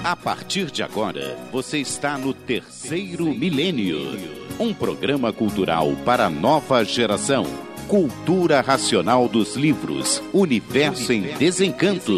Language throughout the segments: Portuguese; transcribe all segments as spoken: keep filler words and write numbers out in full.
A partir de agora, você está no Terceiro Milênio, um programa cultural para a nova geração. Cultura racional dos livros, Universo em Desencanto.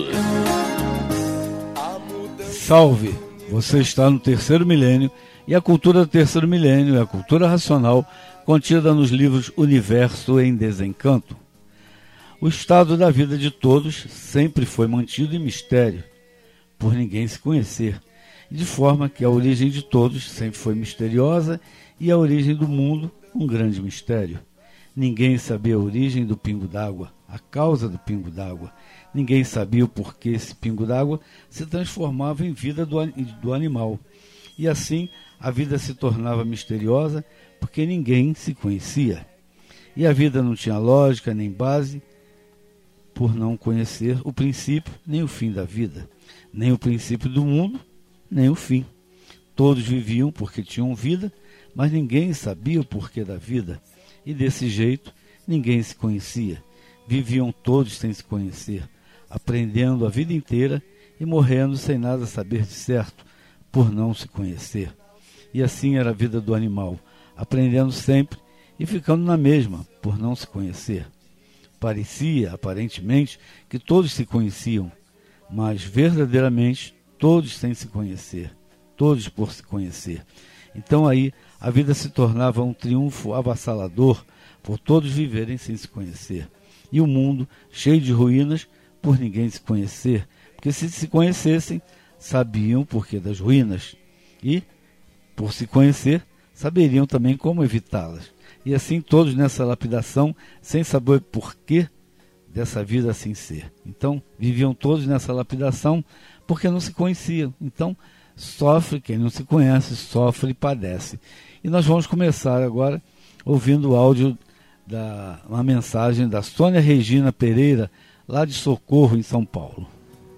Salve! Você está no Terceiro Milênio e a cultura do Terceiro Milênio é a cultura racional contida nos livros Universo em Desencanto. O estado da vida de todos sempre foi mantido em mistério, por ninguém se conhecer, de forma que a origem de todos sempre foi misteriosa e a origem do mundo um grande mistério. Ninguém sabia a origem do pingo d'água, a causa do pingo d'água. Ninguém sabia o porquê esse pingo d'água se transformava em vida do, do animal. E assim a vida se tornava misteriosa porque ninguém se conhecia. E a vida não tinha lógica nem base por não conhecer o princípio nem o fim da vida. Nem o princípio do mundo, nem o fim. Todos viviam porque tinham vida, mas ninguém sabia o porquê da vida. E desse jeito, ninguém se conhecia. Viviam todos sem se conhecer, aprendendo a vida inteira e morrendo sem nada saber de certo, por não se conhecer. E assim era a vida do animal, aprendendo sempre e ficando na mesma, por não se conhecer. Parecia, aparentemente, que todos se conheciam, mas verdadeiramente todos sem se conhecer, todos por se conhecer. Então aí a vida se tornava um triunfo avassalador por todos viverem sem se conhecer. E o mundo cheio de ruínas por ninguém se conhecer, porque se se conhecessem, sabiam o porquê das ruínas e, por se conhecer, saberiam também como evitá-las. E assim todos nessa lapidação, sem saber porquê dessa vida assim ser. Então, viviam todos nessa lapidação porque não se conheciam. Então, sofre, quem não se conhece, sofre e padece. E nós vamos começar agora ouvindo o áudio da uma mensagem da Sônia Regina Pereira, lá de Socorro, em São Paulo.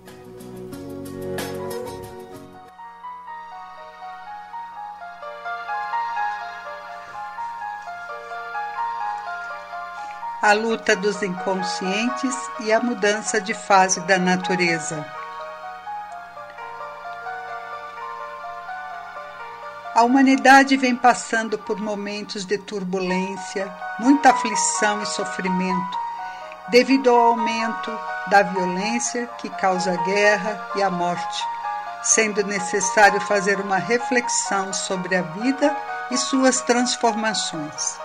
A luta dos inconscientes e a mudança de fase da natureza. A humanidade vem passando por momentos de turbulência, muita aflição e sofrimento, devido ao aumento da violência que causa a guerra e a morte, sendo necessário fazer uma reflexão sobre a vida e suas transformações.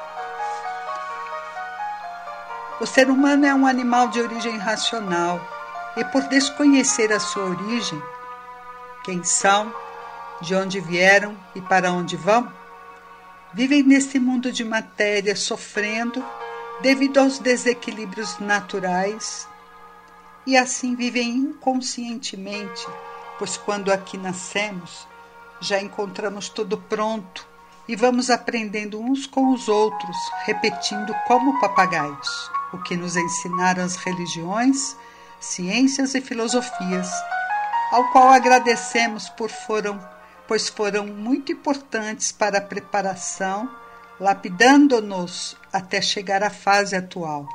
O ser humano é um animal de origem racional e, por desconhecer a sua origem, quem são, de onde vieram e para onde vão, vivem nesse mundo de matéria sofrendo devido aos desequilíbrios naturais e assim vivem inconscientemente, pois quando aqui nascemos já encontramos tudo pronto e vamos aprendendo uns com os outros, repetindo como papagaios o que nos ensinaram as religiões, ciências e filosofias, ao qual agradecemos por foram, pois foram muito importantes para a preparação, lapidando-nos até chegar à fase atual.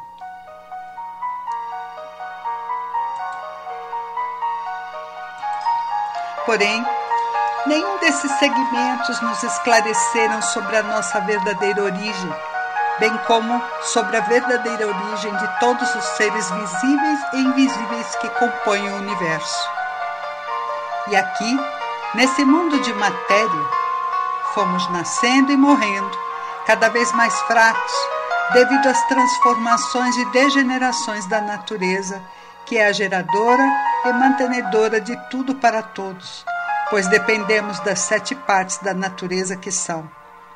Porém, nenhum desses segmentos nos esclareceram sobre a nossa verdadeira origem, bem como sobre a verdadeira origem de todos os seres visíveis e invisíveis que compõem o universo. E aqui, nesse mundo de matéria, fomos nascendo e morrendo, cada vez mais fracos, devido às transformações e degenerações da natureza, que é a geradora e mantenedora de tudo para todos, pois dependemos das sete partes da natureza que são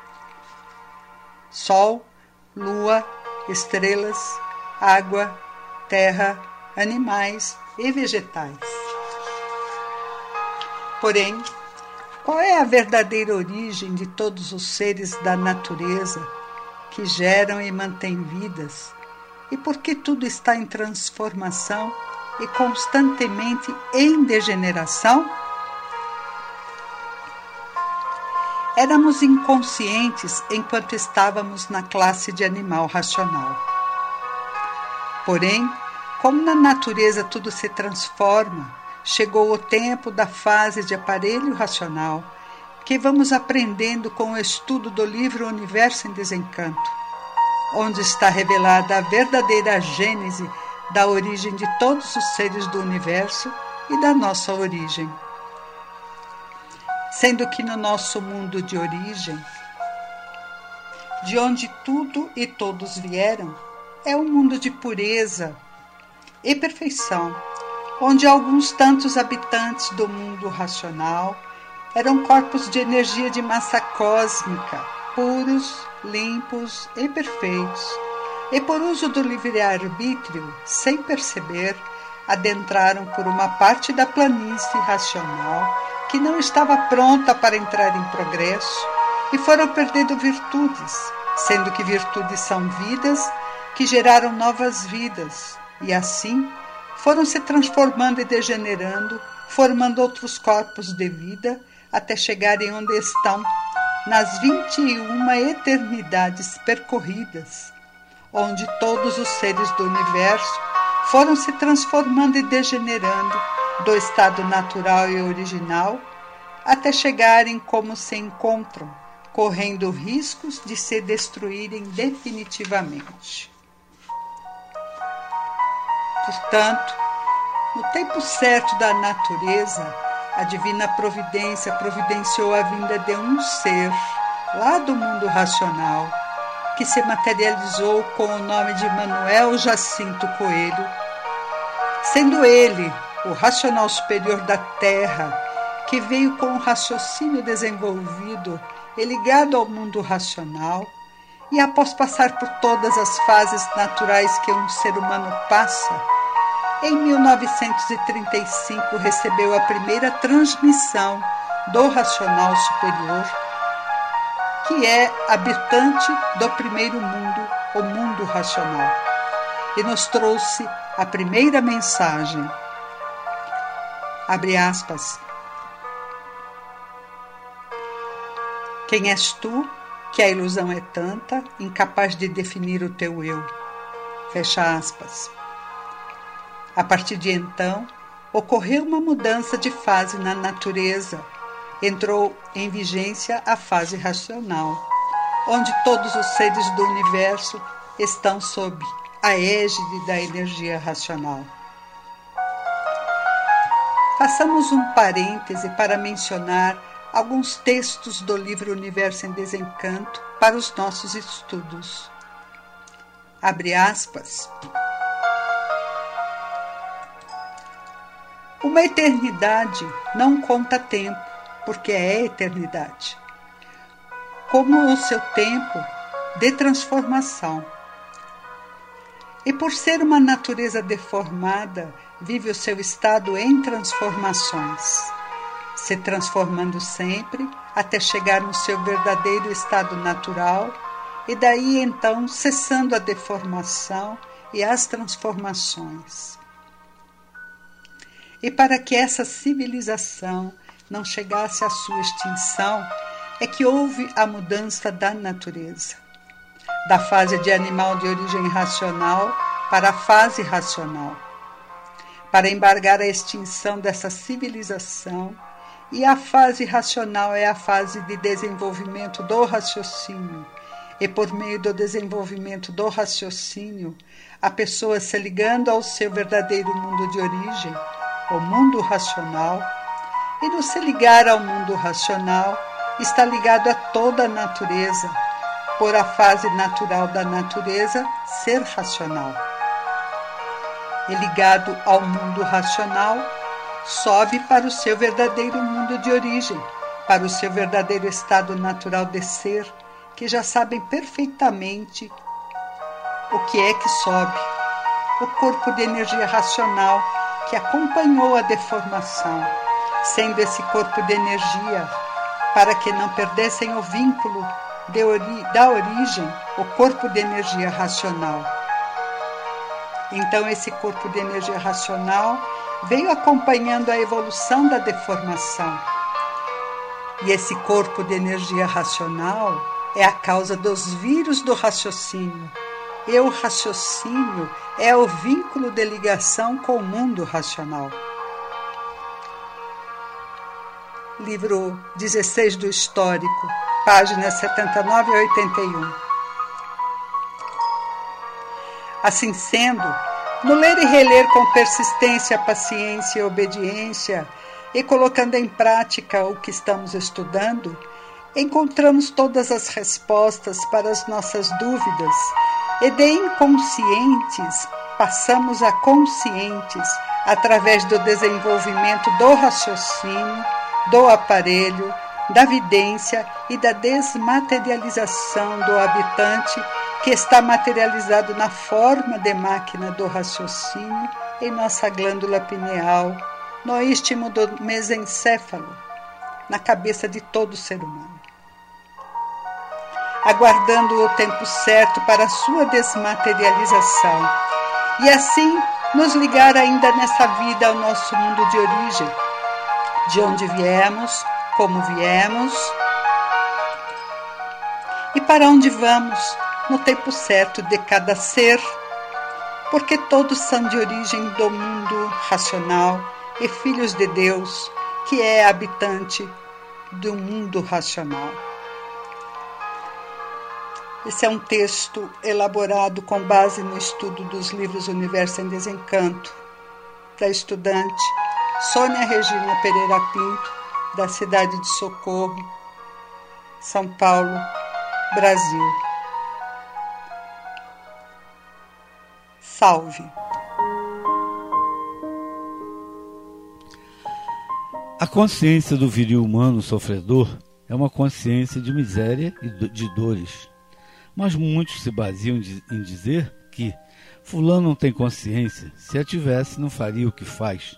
Sol, Lua, estrelas, água, terra, animais e vegetais. Porém, qual é a verdadeira origem de todos os seres da natureza que geram e mantêm vidas? E por que tudo está em transformação e constantemente em degeneração? Éramos inconscientes enquanto estávamos na classe de animal racional. Porém, como na natureza tudo se transforma, chegou o tempo da fase de aparelho racional, que vamos aprendendo com o estudo do livro Universo em Desencanto, onde está revelada a verdadeira gênese da origem de todos os seres do universo e da nossa origem. Sendo que no nosso mundo de origem, de onde tudo e todos vieram, é um mundo de pureza e perfeição, onde alguns tantos habitantes do mundo racional eram corpos de energia de massa cósmica, puros, limpos e perfeitos, e por uso do livre-arbítrio, sem perceber, adentraram por uma parte da planície racional que não estava pronta para entrar em progresso e foram perdendo virtudes, sendo que virtudes são vidas que geraram novas vidas, e assim foram se transformando e degenerando, formando outros corpos de vida, até chegarem onde estão, nas vinte e uma eternidades percorridas, onde todos os seres do universo foram se transformando e degenerando do estado natural e original, até chegarem como se encontram, correndo riscos de se destruírem definitivamente. Portanto, no tempo certo da natureza, a divina providência providenciou a vinda de um ser, lá do mundo racional, que se materializou com o nome de Manuel Jacinto Coelho, sendo ele o racional superior da Terra, que veio com o raciocínio desenvolvido e ligado ao mundo racional, e após passar por todas as fases naturais que um ser humano passa, em mil novecentos e trinta e cinco recebeu a primeira transmissão do racional superior, que é habitante do primeiro mundo, o mundo racional, e nos trouxe a primeira mensagem. Abre aspas. Quem és tu, que a ilusão é tanta, incapaz de definir o teu eu? Fecha aspas. A partir de então, ocorreu uma mudança de fase na natureza. Entrou em vigência a fase racional, onde todos os seres do universo estão sob a égide da energia racional. Façamos um parêntese para mencionar alguns textos do livro Universo em Desencanto para os nossos estudos. Abre aspas. Uma eternidade não conta tempo, porque é eternidade, como o seu tempo de transformação. E por ser uma natureza deformada, vive o seu estado em transformações, se transformando sempre até chegar no seu verdadeiro estado natural, e daí então cessando a deformação e as transformações. E para que essa civilização não chegasse à sua extinção, é que houve a mudança da natureza, da fase de animal de origem racional para a fase racional, para embargar a extinção dessa civilização, e a fase racional é a fase de desenvolvimento do raciocínio, e por meio do desenvolvimento do raciocínio, a pessoa se ligando ao seu verdadeiro mundo de origem, o mundo racional, e no se ligar ao mundo racional, está ligado a toda a natureza, por a fase natural da natureza ser racional. E ligado ao mundo racional, sobe para o seu verdadeiro mundo de origem, para o seu verdadeiro estado natural de ser, que já sabem perfeitamente o que é que sobe, o corpo de energia racional que acompanhou a deformação, sendo esse corpo de energia, para que não perdessem o vínculo de ori- da origem, o corpo de energia racional. Então esse corpo de energia racional veio acompanhando a evolução da deformação. E esse corpo de energia racional é a causa dos vírus do raciocínio. E o raciocínio é o vínculo de ligação com o mundo racional. livro dezesseis do Histórico, páginas setenta e nove a oitenta e um. Assim sendo, no ler e reler com persistência, paciência e obediência, e colocando em prática o que estamos estudando, encontramos todas as respostas para as nossas dúvidas, e de inconscientes passamos a conscientes através do desenvolvimento do raciocínio, do aparelho, da vidência e da desmaterialização do habitante que está materializado na forma de máquina do raciocínio em nossa glândula pineal, no istmo do mesencéfalo, na cabeça de todo ser humano, aguardando o tempo certo para a sua desmaterialização e assim nos ligar ainda nessa vida ao nosso mundo de origem, de onde viemos, como viemos e para onde vamos no tempo certo de cada ser, porque todos são de origem do mundo racional e filhos de Deus, que é habitante do mundo racional. Esse é um texto elaborado com base no estudo dos livros Universo em Desencanto, da estudante Sônia Regina Pereira Pinto, da cidade de Socorro, São Paulo, Brasil. Salve! A consciência do viril humano sofredor é uma consciência de miséria e de dores. Mas muitos se baseiam em dizer que fulano não tem consciência, se a tivesse não faria o que faz.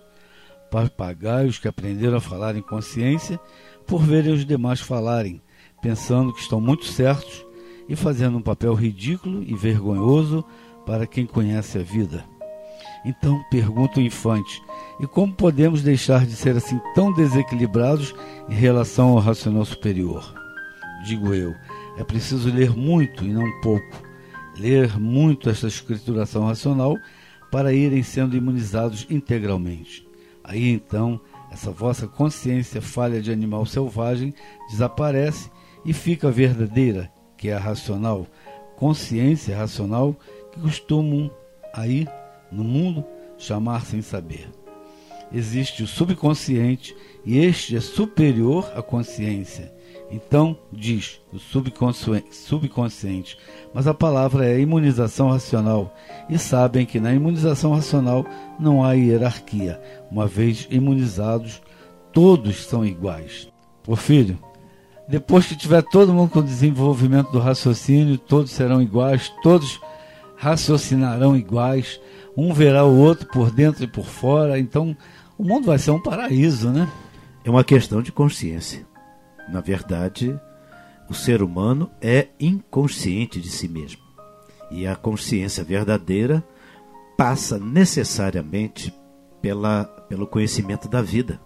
Papagaios que aprenderam a falar em consciência por verem os demais falarem, pensando que estão muito certos e fazendo um papel ridículo e vergonhoso para quem conhece a vida. Então pergunta o infante, e como podemos deixar de ser assim tão desequilibrados em relação ao racional superior? Digo eu, é preciso ler muito e não pouco, ler muito esta escrituração racional para irem sendo imunizados integralmente. Aí então, essa vossa consciência falha de animal selvagem desaparece e fica a verdadeira, que é a racional, consciência racional que costumam aí, no mundo, chamar sem saber. Existe o subconsciente e este é superior à consciência. Então, diz o subconsciente, mas a palavra é imunização racional, e sabem que na imunização racional não há hierarquia, uma vez imunizados, todos são iguais. Porfírio, depois que tiver todo mundo com o desenvolvimento do raciocínio, todos serão iguais, todos raciocinarão iguais, um verá o outro por dentro e por fora, então o mundo vai ser um paraíso, né? É uma questão de consciência. Na verdade, o ser humano é inconsciente de si mesmo. E a consciência verdadeira passa necessariamente pela, pelo conhecimento da vida,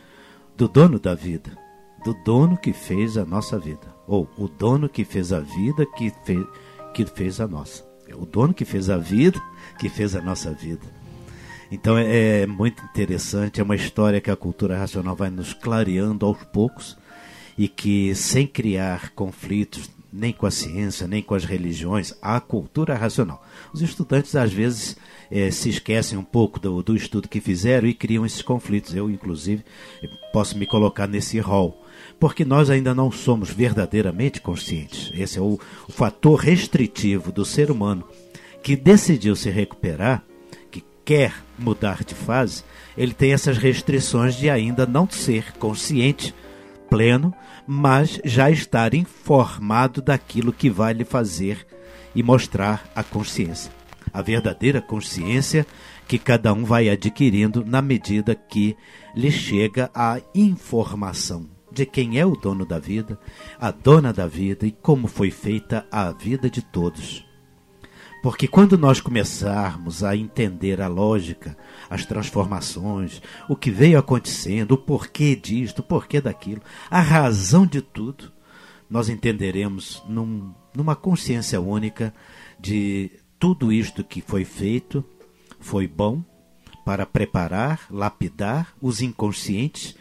do dono da vida, do dono que fez a nossa vida. Ou o dono que fez a vida que fez, que fez a nossa. É o dono que fez a vida que fez a nossa vida. Então é, é muito interessante, é uma história que a cultura racional vai nos clareando aos poucos, e que sem criar conflitos nem com a ciência, nem com as religiões, a cultura racional. Os estudantes às vezes é, se esquecem um pouco do, do estudo que fizeram e criam esses conflitos. Eu, inclusive, posso me colocar nesse rol, porque nós ainda não somos verdadeiramente conscientes. Esse é o, o fator restritivo do ser humano que decidiu se recuperar, que quer mudar de fase. Ele tem essas restrições de ainda não ser consciente pleno, mas já estar informado daquilo que vai lhe fazer e mostrar a consciência. A verdadeira consciência que cada um vai adquirindo na medida que lhe chega a informação de quem é o dono da vida, a dona da vida e como foi feita a vida de todos. Porque quando nós começarmos a entender a lógica, as transformações, o que veio acontecendo, o porquê disto, o porquê daquilo, a razão de tudo, nós entenderemos num, numa consciência única de tudo isto que foi feito, foi bom para preparar, lapidar os inconscientes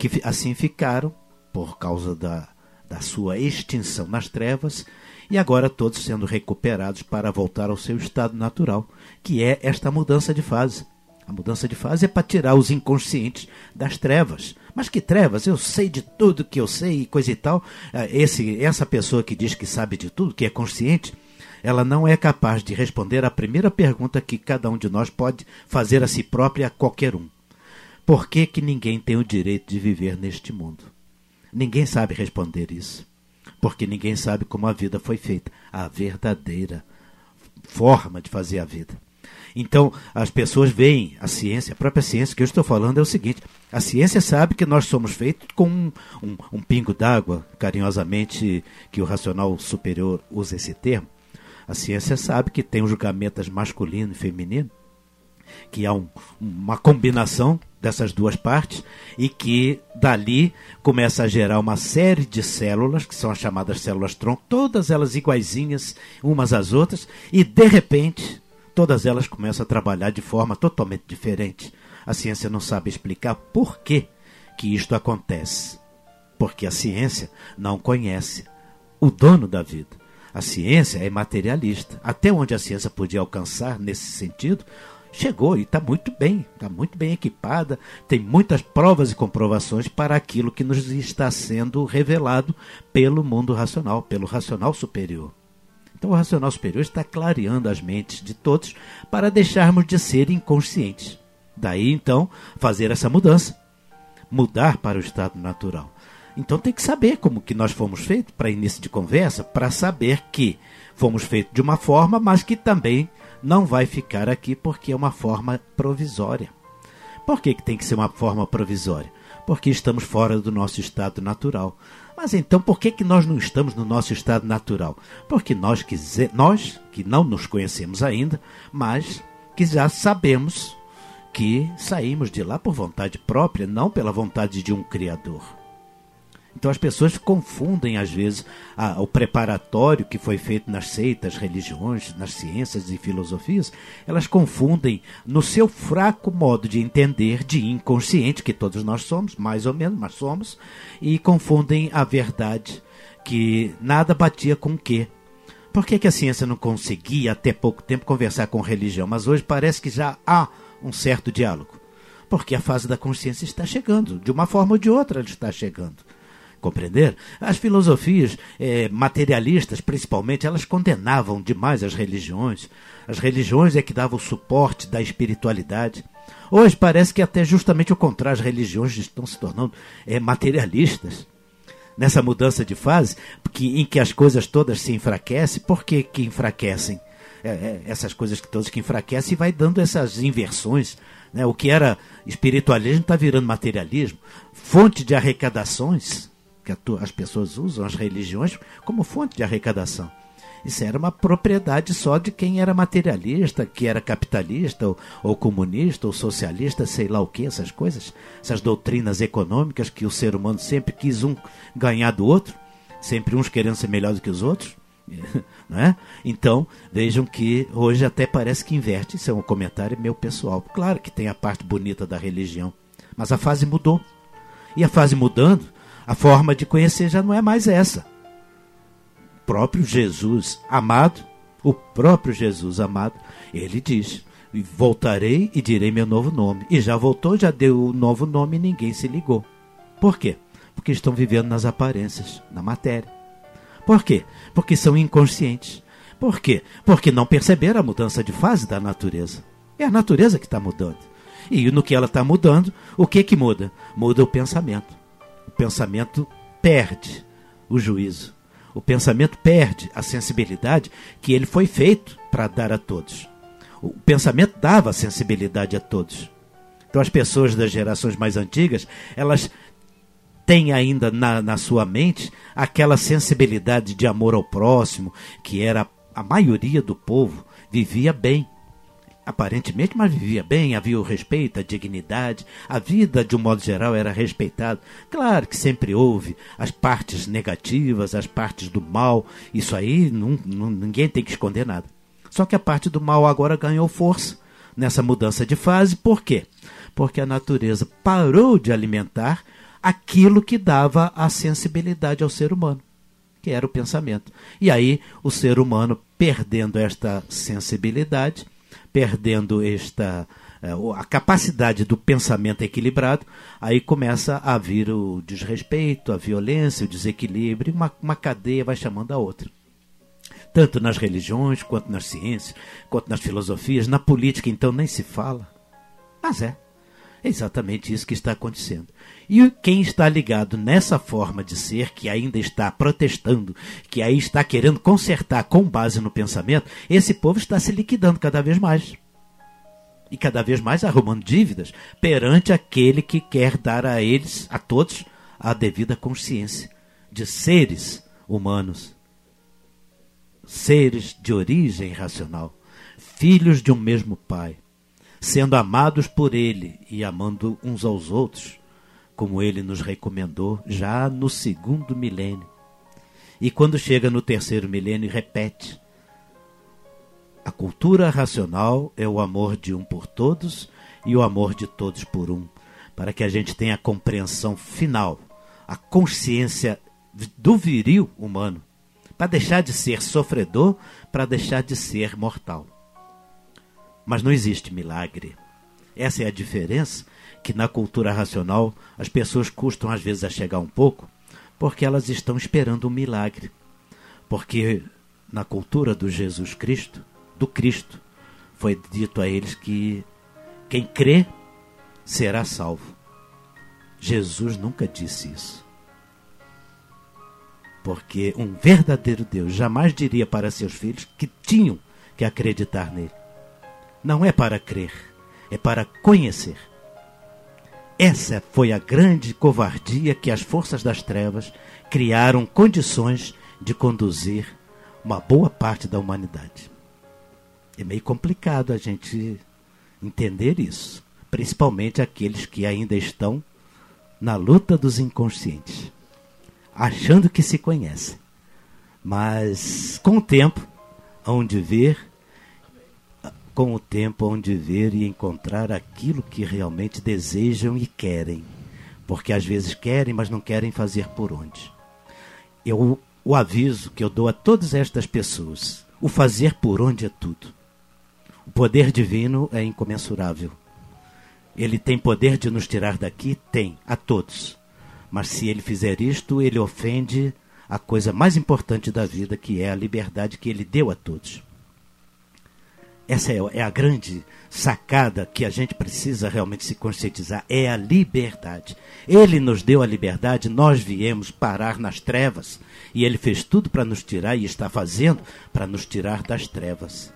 que assim ficaram por causa da, da sua extinção nas trevas, e agora todos sendo recuperados para voltar ao seu estado natural, que é esta mudança de fase. A mudança de fase é para tirar os inconscientes das trevas. Mas que trevas? Eu sei de tudo que eu sei e coisa e tal. Esse, essa pessoa que diz que sabe de tudo, que é consciente, ela não é capaz de responder a primeira pergunta que cada um de nós pode fazer a si própria, a qualquer um. Por que que ninguém tem o direito de viver neste mundo? Ninguém sabe responder isso. Porque ninguém sabe como a vida foi feita. A verdadeira forma de fazer a vida. Então, as pessoas veem a ciência, a própria ciência que eu estou falando é o seguinte: a ciência sabe que nós somos feitos com um, um, um pingo d'água, carinhosamente, que o racional superior usa esse termo. A ciência sabe que tem os gametas masculino e feminino, que há um, uma combinação dessas duas partes e que dali começa a gerar uma série de células, que são as chamadas células-tronco, todas elas iguaizinhas umas às outras, e de repente todas elas começam a trabalhar de forma totalmente diferente. A ciência não sabe explicar por que que isto acontece, porque a ciência não conhece o dono da vida. A ciência é materialista. Até onde a ciência podia alcançar nesse sentido, chegou e está muito bem, está muito bem equipada, tem muitas provas e comprovações para aquilo que nos está sendo revelado pelo mundo racional, pelo racional superior. Então o racional superior está clareando as mentes de todos para deixarmos de ser inconscientes. Daí então fazer essa mudança, mudar para o estado natural. Então tem que saber como que nós fomos feitos, para início de conversa, para saber que fomos feitos de uma forma, mas que também não vai ficar aqui porque é uma forma provisória. Por que que tem que ser uma forma provisória? Porque estamos fora do nosso estado natural. Mas então por que que nós não estamos no nosso estado natural? Porque nós, quiser, nós que não nos conhecemos ainda, mas que já sabemos que saímos de lá por vontade própria, não pela vontade de um Criador. Então as pessoas confundem às vezes a, o preparatório que foi feito nas seitas, religiões, nas ciências e filosofias, elas confundem no seu fraco modo de entender, de inconsciente, que todos nós somos, mais ou menos, mas somos, e confundem a verdade, que nada batia com o quê? Por que que a ciência não conseguia até pouco tempo conversar com religião, mas hoje parece que já há um certo diálogo? Porque a fase da consciência está chegando, de uma forma ou de outra ela está chegando. Compreender? As filosofias eh, materialistas, principalmente, elas condenavam demais as religiões. As religiões é que davam o suporte da espiritualidade. Hoje parece que até justamente o contrário, as religiões estão se tornando eh, materialistas. Nessa mudança de fase, que, em que as coisas todas se enfraquecem. Por que que enfraquecem? É, é, essas coisas que todas que enfraquecem e vai dando essas inversões. Né? O que era espiritualismo está virando materialismo. Fonte de arrecadações, que as pessoas usam as religiões como fonte de arrecadação. Isso era uma propriedade só de quem era materialista, que era capitalista, ou, ou comunista, ou socialista, sei lá o que, essas coisas, essas doutrinas econômicas que o ser humano sempre quis um ganhar do outro, sempre uns querendo ser melhor do que os outros. Não é? Então, vejam que hoje até parece que inverte. Isso é um comentário meu pessoal. Claro que tem a parte bonita da religião, mas a fase mudou. E a fase mudando, a forma de conhecer já não é mais essa. O próprio Jesus amado, o próprio Jesus amado, ele diz: voltarei e direi meu novo nome. E já voltou, já deu o novo nome e ninguém se ligou. Por quê? Porque estão vivendo nas aparências, na matéria. Por quê? Porque são inconscientes. Por quê? Porque não perceberam a mudança de fase da natureza. É a natureza que está mudando. E no que ela está mudando, o que que muda? Muda o pensamento. O pensamento perde o juízo. O pensamento perde a sensibilidade que ele foi feito para dar a todos. O pensamento dava sensibilidade a todos. Então as pessoas das gerações mais antigas, elas têm ainda na, na sua mente aquela sensibilidade de amor ao próximo, que era a maioria do povo, vivia bem. Aparentemente, mas vivia bem, havia o respeito, a dignidade, a vida de um modo geral era respeitada. Claro que sempre houve as partes negativas, as partes do mal, isso aí não, não, ninguém tem que esconder nada. Só que a parte do mal agora ganhou força nessa mudança de fase. Por quê? Porque a natureza parou de alimentar aquilo que dava a sensibilidade ao ser humano, que era o pensamento. E aí o ser humano, perdendo esta sensibilidade, perdendo esta, a capacidade do pensamento equilibrado, aí começa a vir o desrespeito, a violência, o desequilíbrio, uma, uma cadeia vai chamando a outra. Tanto nas religiões, quanto nas ciências, quanto nas filosofias, na política então nem se fala. Mas é, é exatamente isso que está acontecendo. E quem está ligado nessa forma de ser, que ainda está protestando, que aí está querendo consertar com base no pensamento, esse povo está se liquidando cada vez mais. E cada vez mais arrumando dívidas perante aquele que quer dar a eles, a todos, a devida consciência de seres humanos, seres de origem racional, filhos de um mesmo Pai, sendo amados por Ele e amando uns aos outros, como Ele nos recomendou já no segundo milênio. E quando chega no terceiro milênio, repete: a cultura racional é o amor de um por todos e o amor de todos por um, para que a gente tenha a compreensão final, a consciência do viril humano, para deixar de ser sofredor, para deixar de ser mortal. Mas não existe milagre. Essa é a diferença, que na cultura racional as pessoas custam às vezes a chegar um pouco, porque elas estão esperando um milagre. Porque na cultura do Jesus Cristo, do Cristo, foi dito a eles que quem crê será salvo. Jesus nunca disse isso. Porque um verdadeiro Deus jamais diria para seus filhos que tinham que acreditar nele. Não é para crer, é para conhecer. Essa foi a grande covardia que as forças das trevas criaram condições de conduzir uma boa parte da humanidade. É meio complicado a gente entender isso, principalmente aqueles que ainda estão na luta dos inconscientes, achando que se conhecem. Mas com o tempo, hão de ver, com o tempo hão de ver e encontrar aquilo que realmente desejam e querem. Porque às vezes querem, mas não querem fazer por onde. Eu, o aviso que eu dou a todas estas pessoas: o fazer por onde é tudo. O poder divino é incomensurável. Ele tem poder de nos tirar daqui? Tem, a todos. Mas se ele fizer isto, ele ofende a coisa mais importante da vida, que é a liberdade que ele deu a todos. Essa é a grande sacada que a gente precisa realmente se conscientizar, é a liberdade. Ele nos deu a liberdade, nós viemos parar nas trevas, e ele fez tudo para nos tirar, e está fazendo para nos tirar das trevas.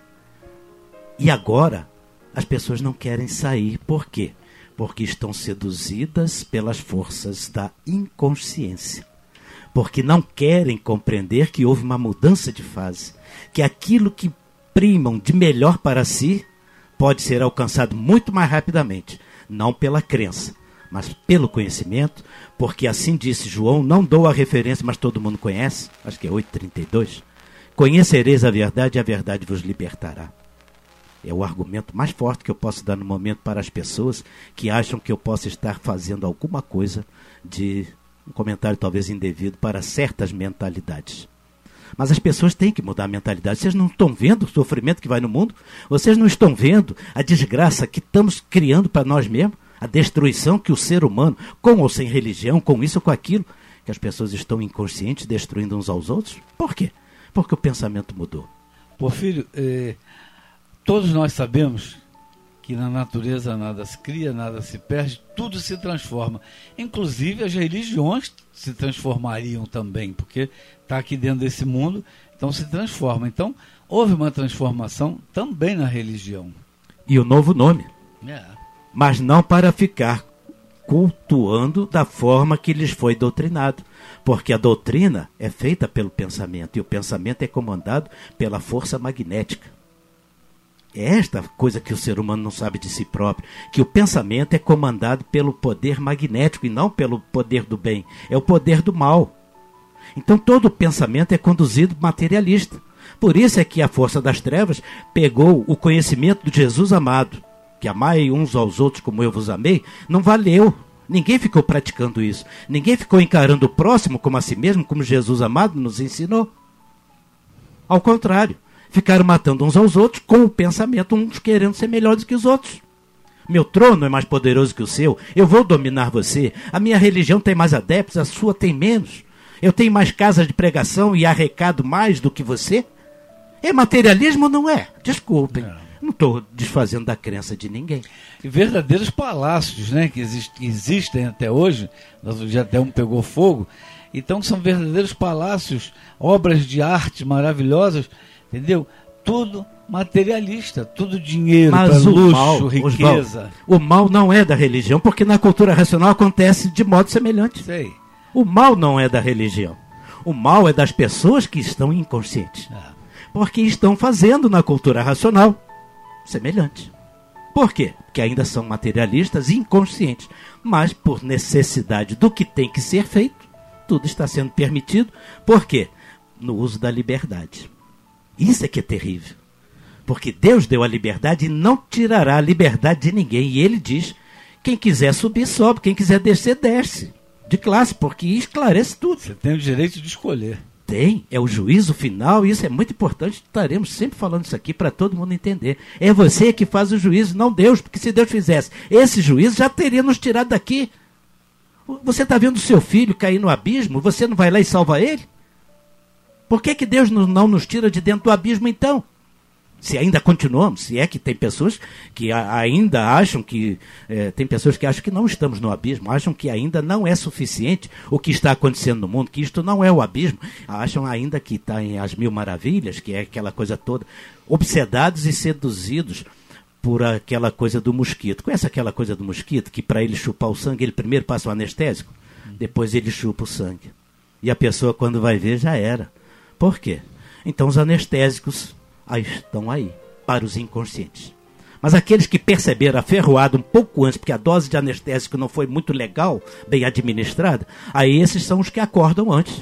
E agora, as pessoas não querem sair. Por quê? Porque estão seduzidas pelas forças da inconsciência. Porque não querem compreender que houve uma mudança de fase, que aquilo que primam de melhor para si pode ser alcançado muito mais rapidamente, não pela crença, mas pelo conhecimento, porque assim disse João, não dou a referência, mas todo mundo conhece, acho que é oito, trinta e dois, conhecereis a verdade e a verdade vos libertará. É o argumento mais forte que eu posso dar no momento para as pessoas que acham que eu posso estar fazendo alguma coisa de um comentário talvez indevido para certas mentalidades. Mas as pessoas têm que mudar a mentalidade. Vocês não estão vendo o sofrimento que vai no mundo? Vocês não estão vendo a desgraça que estamos criando para nós mesmos? A destruição que o ser humano, com ou sem religião, com isso ou com aquilo, que as pessoas estão inconscientes, destruindo uns aos outros? Por quê? Porque o pensamento mudou. Porfírio, eh, todos nós sabemos que na natureza nada se cria, nada se perde, tudo se transforma. Inclusive as religiões se transformariam também, porque está aqui dentro desse mundo, então se transforma. Então houve uma transformação também na religião. E o novo nome. É. Mas não para ficar cultuando da forma que lhes foi doutrinado. Porque a doutrina é feita pelo pensamento, e o pensamento é comandado pela força magnética. É esta coisa que o ser humano não sabe de si próprio, que o pensamento é comandado pelo poder magnético e não pelo poder do bem, é o poder do mal. Então todo o pensamento é conduzido materialista. Por isso é que a força das trevas pegou o conhecimento de Jesus amado, que amai uns aos outros como eu vos amei, não valeu. Ninguém ficou praticando isso. Ninguém ficou encarando o próximo como a si mesmo, como Jesus amado nos ensinou. Ao contrário, ficaram matando uns aos outros com o pensamento, uns querendo ser melhores que os outros. Meu trono é mais poderoso que o seu, eu vou dominar você. A minha religião tem mais adeptos, a sua tem menos. Eu tenho mais casas de pregação e arrecado mais do que você. É materialismo ou não é? Desculpem. Não. Não estou desfazendo da crença de ninguém. E verdadeiros palácios, né, que, exist, que existem até hoje, já até um pegou fogo, então são verdadeiros palácios, obras de arte maravilhosas, entendeu? Tudo materialista, tudo dinheiro, luxo, mal, riqueza. O mal não é da religião, porque na cultura racional acontece de modo semelhante. Sei. O mal não é da religião. O mal é das pessoas que estão inconscientes. Ah. Porque estão fazendo na cultura racional semelhante. Por quê? Porque ainda são materialistas e inconscientes. Mas por necessidade do que tem que ser feito, tudo está sendo permitido. Por quê? No uso da liberdade. Isso é que é terrível. Porque Deus deu a liberdade e não tirará a liberdade de ninguém. E ele diz, quem quiser subir, sobe. Quem quiser descer, desce. De classe, porque esclarece tudo. Você tem o direito de escolher. Tem, é o juízo final, e isso é muito importante, estaremos sempre falando isso aqui para todo mundo entender. É você que faz o juízo, não Deus, porque se Deus fizesse esse juízo, já teria nos tirado daqui. Você está vendo o seu filho cair no abismo, você não vai lá e salva ele? Por que que Deus não nos tira de dentro do abismo então? Se ainda continuamos, se é que tem pessoas que a, ainda acham que, é, tem pessoas que acham que não estamos no abismo, acham que ainda não é suficiente o que está acontecendo no mundo, que isto não é o abismo, acham ainda que está em as mil maravilhas, que é aquela coisa toda, obsedados e seduzidos por aquela coisa do mosquito. Conhece aquela coisa do mosquito, que para ele chupar o sangue, ele primeiro passa o anestésico, depois ele chupa o sangue. E a pessoa, quando vai ver, já era. Por quê? Então os anestésicos aí estão aí, para os inconscientes. Mas aqueles que perceberam a ferroada um pouco antes, porque a dose de anestésico não foi muito legal, bem administrada, aí esses são os que acordam antes.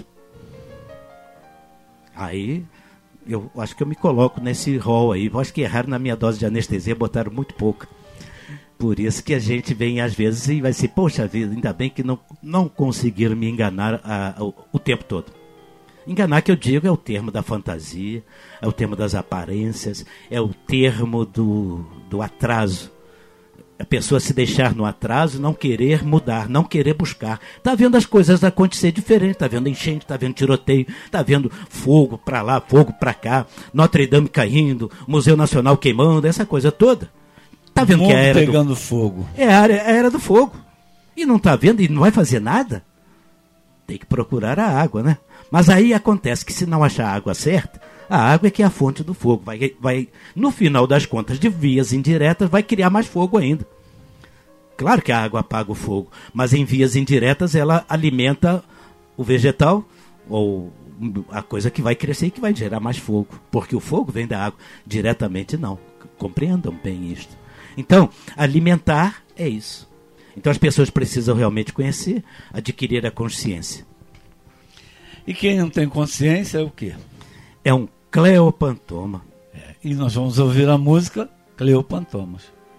Aí, eu acho que eu me coloco nesse rol aí. Eu acho que erraram na minha dose de anestesia, botaram muito pouca. Por isso que a gente vem às vezes e vai ser, poxa vida, ainda bem que não, não conseguiram me enganar a, a, o, o tempo todo. Enganar, que eu digo, é o termo da fantasia, é o termo das aparências, é o termo do, do atraso. A pessoa se deixar no atraso, não querer mudar, não querer buscar. Está vendo as coisas acontecer diferente, está vendo enchente, está vendo tiroteio, está vendo fogo para lá, fogo para cá, Notre Dame caindo, Museu Nacional queimando, essa coisa toda. Está vendo que é a era pegando do... fogo. É a era, a era do fogo. E não está vendo e não vai fazer nada? Tem que procurar a água, né? Mas aí acontece que se não achar a água certa, a água é que é a fonte do fogo. Vai, vai, no final das contas, de vias indiretas, vai criar mais fogo ainda. Claro que a água apaga o fogo, mas em vias indiretas ela alimenta o vegetal, ou a coisa que vai crescer e que vai gerar mais fogo. Porque o fogo vem da água. Diretamente não. Compreendam bem isto. Então, alimentar é isso. Então as pessoas precisam realmente conhecer, adquirir a consciência. E quem não tem consciência é o quê? É um Cleopantoma. É, e nós vamos ouvir a música Cleopantomas.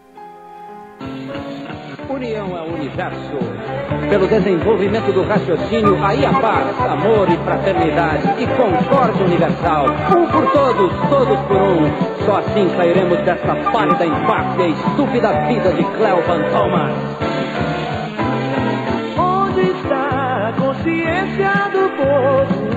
União é o universo. Pelo desenvolvimento do raciocínio, aí a paz, amor e fraternidade e concórdia universal. Um por todos, todos por um. Só assim sairemos desta pálida, empáfia e estúpida vida de Cleopantomas. Onde está a consciência do povo?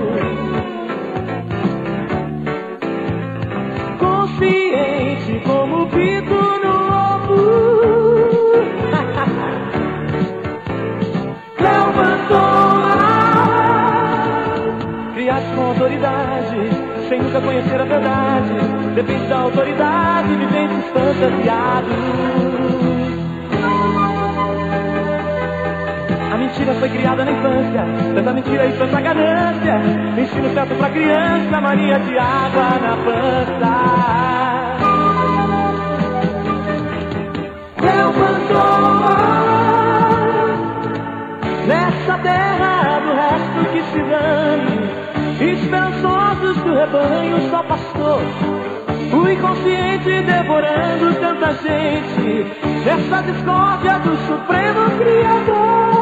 Consciente como o pito no ovo. Cleopantomas, criados com autoridade, sem nunca conhecer a verdade. Depende da autoridade, viventes fantasiados. A mentira foi criada na infância, tanta mentira e tanta ganância. Ensino certo pra criança, mania de água na pança. Cleopantomas, nessa terra do resto que se dane, esperançosos do rebanho só pastor. O inconsciente devorando tanta gente, essa discórdia do Supremo Criador.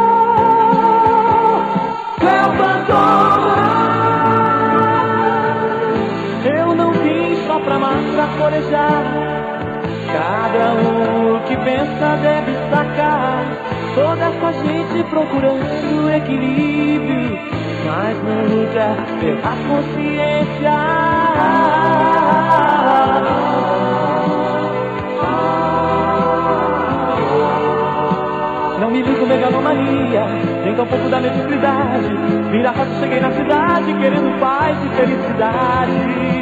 Cleopan Thomas, eu não vim só pra massa corejar. Cada um que pensa deve sacar. Toda essa gente procurando equilíbrio, mas nunca ter a consciência. Não me ligo megalomania, nem tampouco da mediocridade. Vira fato, cheguei na cidade querendo paz e felicidade.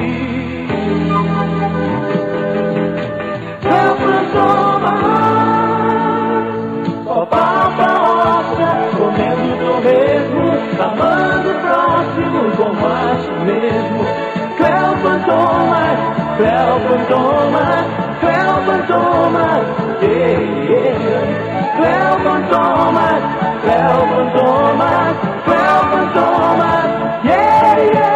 Cleopan Thomas, só papa ostra, comendo torresmo, amando o próximo com macho mesmo. Cleopan Thomas, Cleopan Thomas, Cleopan Thomas, yeah, yeah. Cleopan Thomas, Cleopan Thomas, Cleopan Thomas, yeah, yeah.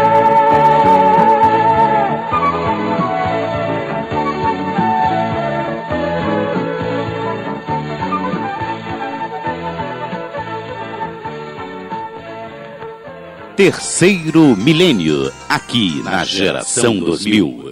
Terceiro Milênio, aqui na Geração dois mil.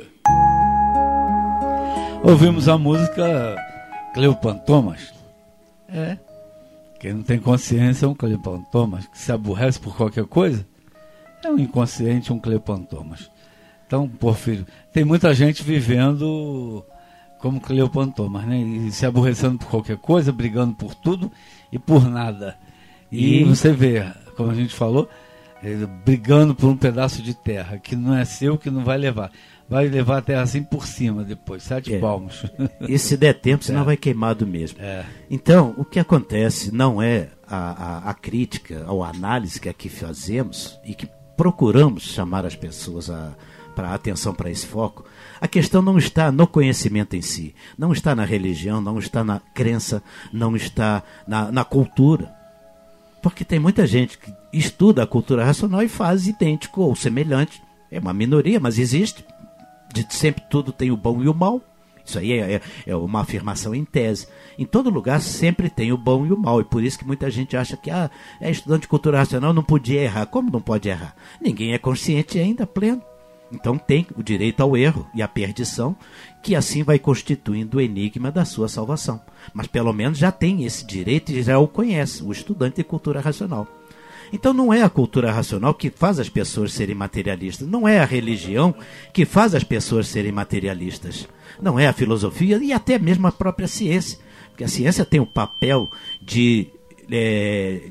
Ouvimos a música Cleopan Thomas. É, quem não tem consciência é um Cleopan Thomas, que se aborrece por qualquer coisa, é um inconsciente, um Cleopan Thomas. Então, Porfírio, tem muita gente vivendo como Cleopan Thomas, né? E se aborrecendo por qualquer coisa, brigando por tudo e por nada. E, e você vê, como a gente falou, brigando por um pedaço de terra que não é seu, que não vai levar. Vai levar a terra assim por cima depois, sete é. palmos. E se der tempo, senão é. vai queimado mesmo. É. Então, o que acontece não é a, a, a crítica ou a análise que aqui fazemos e que procuramos chamar as pessoas para a atenção para esse foco. A questão não está no conhecimento em si, não está na religião, não está na crença, não está na, na cultura. Porque tem muita gente que estuda a cultura racional e faz idêntico ou semelhante. É uma minoria, mas existe. De sempre tudo tem o bom e o mal. Isso aí é, é, é uma afirmação em tese. Em todo lugar sempre tem o bom e o mal. E por isso que muita gente acha que ah, é estudante de cultura racional, não podia errar. Como não pode errar? Ninguém é consciente ainda, pleno. Então tem o direito ao erro e à perdição, que assim vai constituindo o enigma da sua salvação. Mas pelo menos já tem esse direito e já o conhece, o estudante de cultura racional. Então não é a cultura racional que faz as pessoas serem materialistas, não é a religião que faz as pessoas serem materialistas, não é a filosofia e até mesmo a própria ciência, porque a ciência tem o papel de é,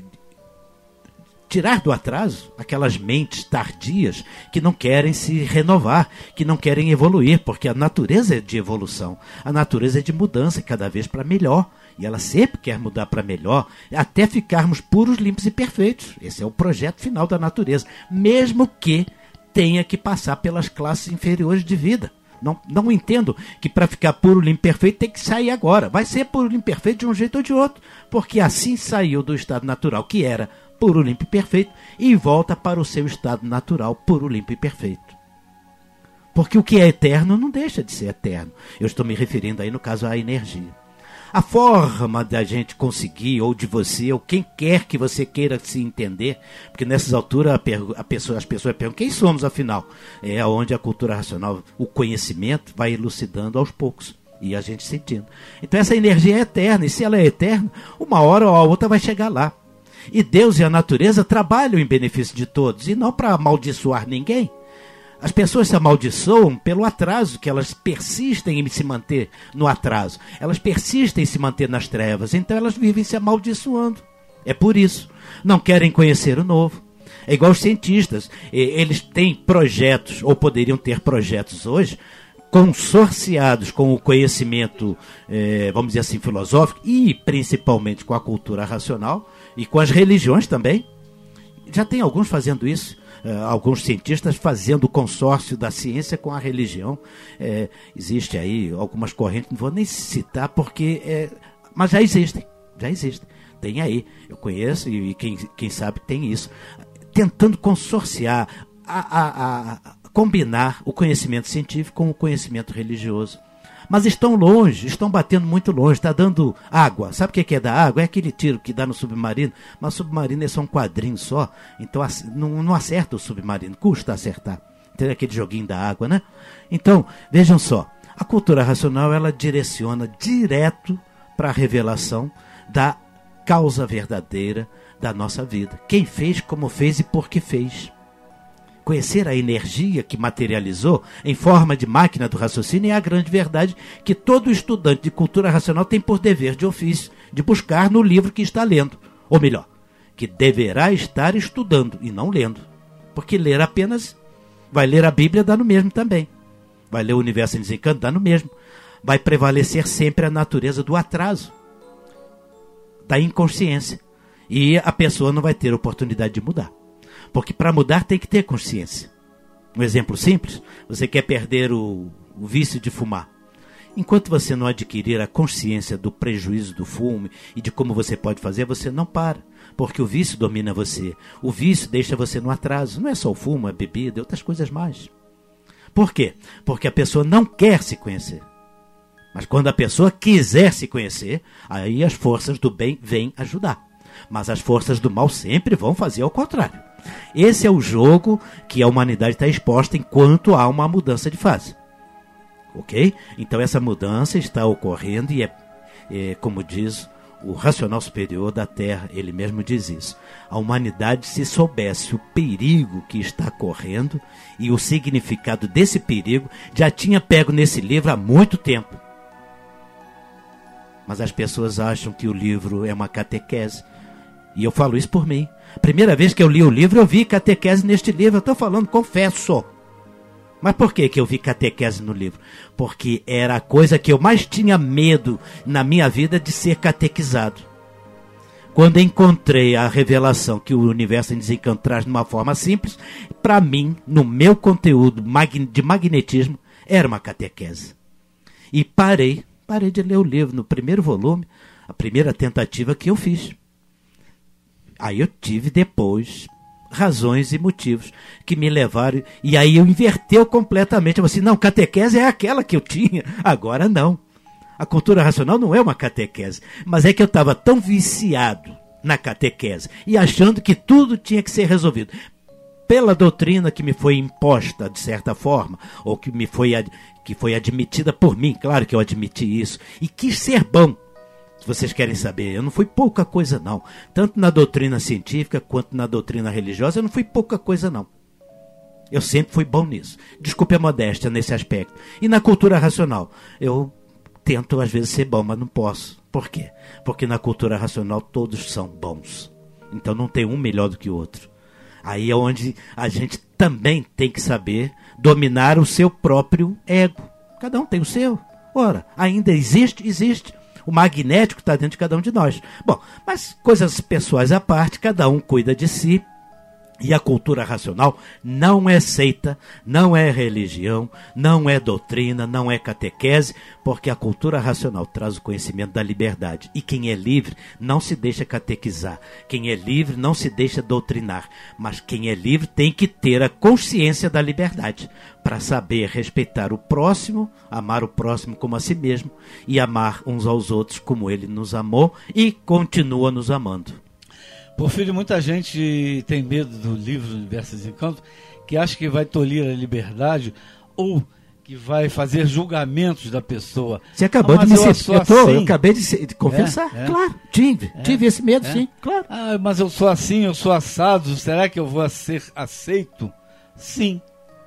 tirar do atraso aquelas mentes tardias que não querem se renovar, que não querem evoluir, porque a natureza é de evolução, a natureza é de mudança, cada vez para melhor. E ela sempre quer mudar para melhor, até ficarmos puros, limpos e perfeitos. Esse é o projeto final da natureza, mesmo que tenha que passar pelas classes inferiores de vida. Não, não entendo que para ficar puro, limpo e perfeito tem que sair agora. Vai ser puro, limpo e perfeito de um jeito ou de outro, porque assim saiu do estado natural, que era puro, limpo e perfeito, e volta para o seu estado natural, puro, limpo e perfeito. Porque o que é eterno não deixa de ser eterno. Eu estou me referindo aí, no caso, à energia. A forma da gente conseguir, ou de você, ou quem quer que você queira se entender, porque nessas alturas a pergu- a pessoa, as pessoas perguntam quem somos afinal. É onde a cultura racional, o conhecimento, vai elucidando aos poucos. E a gente sentindo. Então essa energia é eterna, e se ela é eterna, uma hora ou a outra vai chegar lá. E Deus e a natureza trabalham em benefício de todos, e não para amaldiçoar ninguém. As pessoas se amaldiçoam pelo atraso, que elas persistem em se manter no atraso. Elas persistem em se manter nas trevas, então elas vivem se amaldiçoando. É por isso. Não querem conhecer o novo. É igual os cientistas. Eles têm projetos, ou poderiam ter projetos hoje, consorciados com o conhecimento, eh, vamos dizer assim, filosófico, e principalmente com a cultura racional, e com as religiões também. Já tem alguns fazendo isso. Uh, alguns cientistas fazendo o consórcio da ciência com a religião. É, existe aí algumas correntes, não vou nem citar, porque é, mas já existem, já existem. Tem aí, eu conheço, e, e quem, quem sabe tem isso. Tentando consorciar, a, a, a, a combinar o conhecimento científico com o conhecimento religioso, Mas estão longe, estão batendo muito longe, está dando água. Sabe o que é dar água? É aquele tiro que dá no submarino, mas o submarino é só um quadrinho só, então não, não acerta o submarino, custa acertar. Tem aquele joguinho da água, né? Então, vejam só, a cultura racional, ela direciona direto para a revelação da causa verdadeira da nossa vida. Quem fez, como fez e por que fez. Conhecer a energia que materializou em forma de máquina do raciocínio é a grande verdade que todo estudante de cultura racional tem por dever de ofício de buscar no livro que está lendo. Ou melhor, que deverá estar estudando e não lendo. Porque ler apenas, vai ler a Bíblia, dá no mesmo também. Vai ler o Universo em Desencanto, dá no mesmo. Vai prevalecer sempre a natureza do atraso, da inconsciência. E a pessoa não vai ter oportunidade de mudar. Porque para mudar tem que ter consciência. Um exemplo simples, você quer perder o, o vício de fumar. Enquanto você não adquirir a consciência do prejuízo do fumo e de como você pode fazer, você não para. Porque o vício domina você. O vício deixa você no atraso. Não é só o fumo, é bebida, é outras coisas mais. Por quê? Porque a pessoa não quer se conhecer. Mas quando a pessoa quiser se conhecer, aí as forças do bem vêm ajudar. Mas as forças do mal sempre vão fazer ao contrário. Esse é o jogo que a humanidade está exposta enquanto há uma mudança de fase. Ok? Então essa mudança está ocorrendo e é, é como diz o racional superior da Terra, ele mesmo diz isso. A humanidade, se soubesse o perigo que está correndo e o significado desse perigo, já tinha pego nesse livro há muito tempo. Mas as pessoas acham que o livro é uma catequese. E eu falo isso por mim. Primeira vez que eu li o livro, eu vi catequese neste livro. Eu estou falando, confesso. Mas por que que eu vi catequese no livro? Porque era a coisa que eu mais tinha medo na minha vida de ser catequizado. Quando encontrei a revelação que o Universo em Desencanto traz de uma forma simples, para mim, no meu conteúdo de magnetismo, era uma catequese. E parei, parei de ler o livro no primeiro volume, a primeira tentativa que eu fiz. Aí eu tive depois razões e motivos que me levaram, e aí eu inverteu completamente. Eu falei assim, não, catequese é aquela que eu tinha, agora não. A cultura racional não é uma catequese, mas é que eu estava tão viciado na catequese e achando que tudo tinha que ser resolvido pela doutrina que me foi imposta de certa forma, ou que me foi, que foi admitida por mim, claro que eu admiti isso, e quis ser bom. Se vocês querem saber, eu não fui pouca coisa não. Tanto na doutrina científica quanto na doutrina religiosa, eu não fui pouca coisa não. Eu sempre fui bom nisso. Desculpe a modéstia nesse aspecto. E na cultura racional, eu tento às vezes ser bom, mas não posso. Por quê? Porque na cultura racional todos são bons. Então não tem um melhor do que o outro. Aí é onde a gente também tem que saber dominar o seu próprio ego. Cada um tem o seu. Ora, ainda existe, existe. O magnético está dentro de cada um de nós. Bom, mas coisas pessoais à parte, cada um cuida de si. E a cultura racional não é seita, não é religião, não é doutrina, não é catequese, porque a cultura racional traz o conhecimento da liberdade. E quem é livre não se deixa catequizar. Quem é livre não se deixa doutrinar. Mas quem é livre tem que ter a consciência da liberdade para saber respeitar o próximo, amar o próximo como a si mesmo e amar uns aos outros como ele nos amou e continua nos amando. Porfírio, muita gente tem medo do livro do Universo em Desencanto, que acha que vai tolir a liberdade ou que vai fazer julgamentos da pessoa. Você acabou ah, de me citar. Eu, tô, assim. eu acabei de, se, de confessar. É, é. Claro, tive. É, tive esse medo, é. sim, claro. Ah, mas eu sou assim, eu sou assado. Será que eu vou ser aceito? Sim.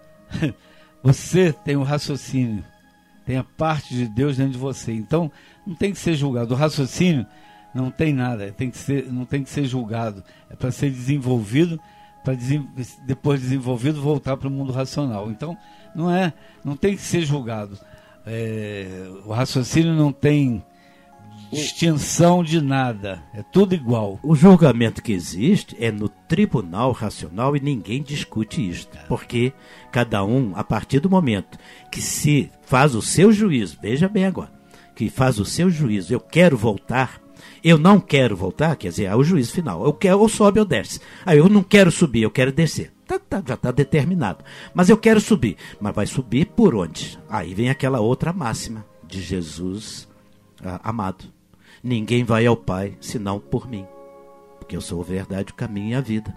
Você tem um raciocínio. Tem a parte de Deus dentro de você. Então, não tem que ser julgado. O raciocínio não tem nada, tem que ser, não tem que ser julgado. É para ser desenvolvido, para desen, depois desenvolvido voltar para o mundo racional. Então, não é, não tem que ser julgado. É, o raciocínio não tem distinção de nada, é tudo igual. O julgamento que existe é no tribunal racional e ninguém discute isto, porque cada um, a partir do momento que se faz o seu juízo, veja bem agora, que faz o seu juízo, eu quero voltar, eu não quero voltar, quer dizer, é o juízo final. Eu quero, ou sobe ou desce. Aí eu não quero subir, eu quero descer. Tá, tá, já está determinado. Mas eu quero subir. Mas vai subir por onde? Aí vem aquela outra máxima de Jesus ah, amado. Ninguém vai ao Pai senão por mim, porque eu sou a verdade, o caminho e a vida.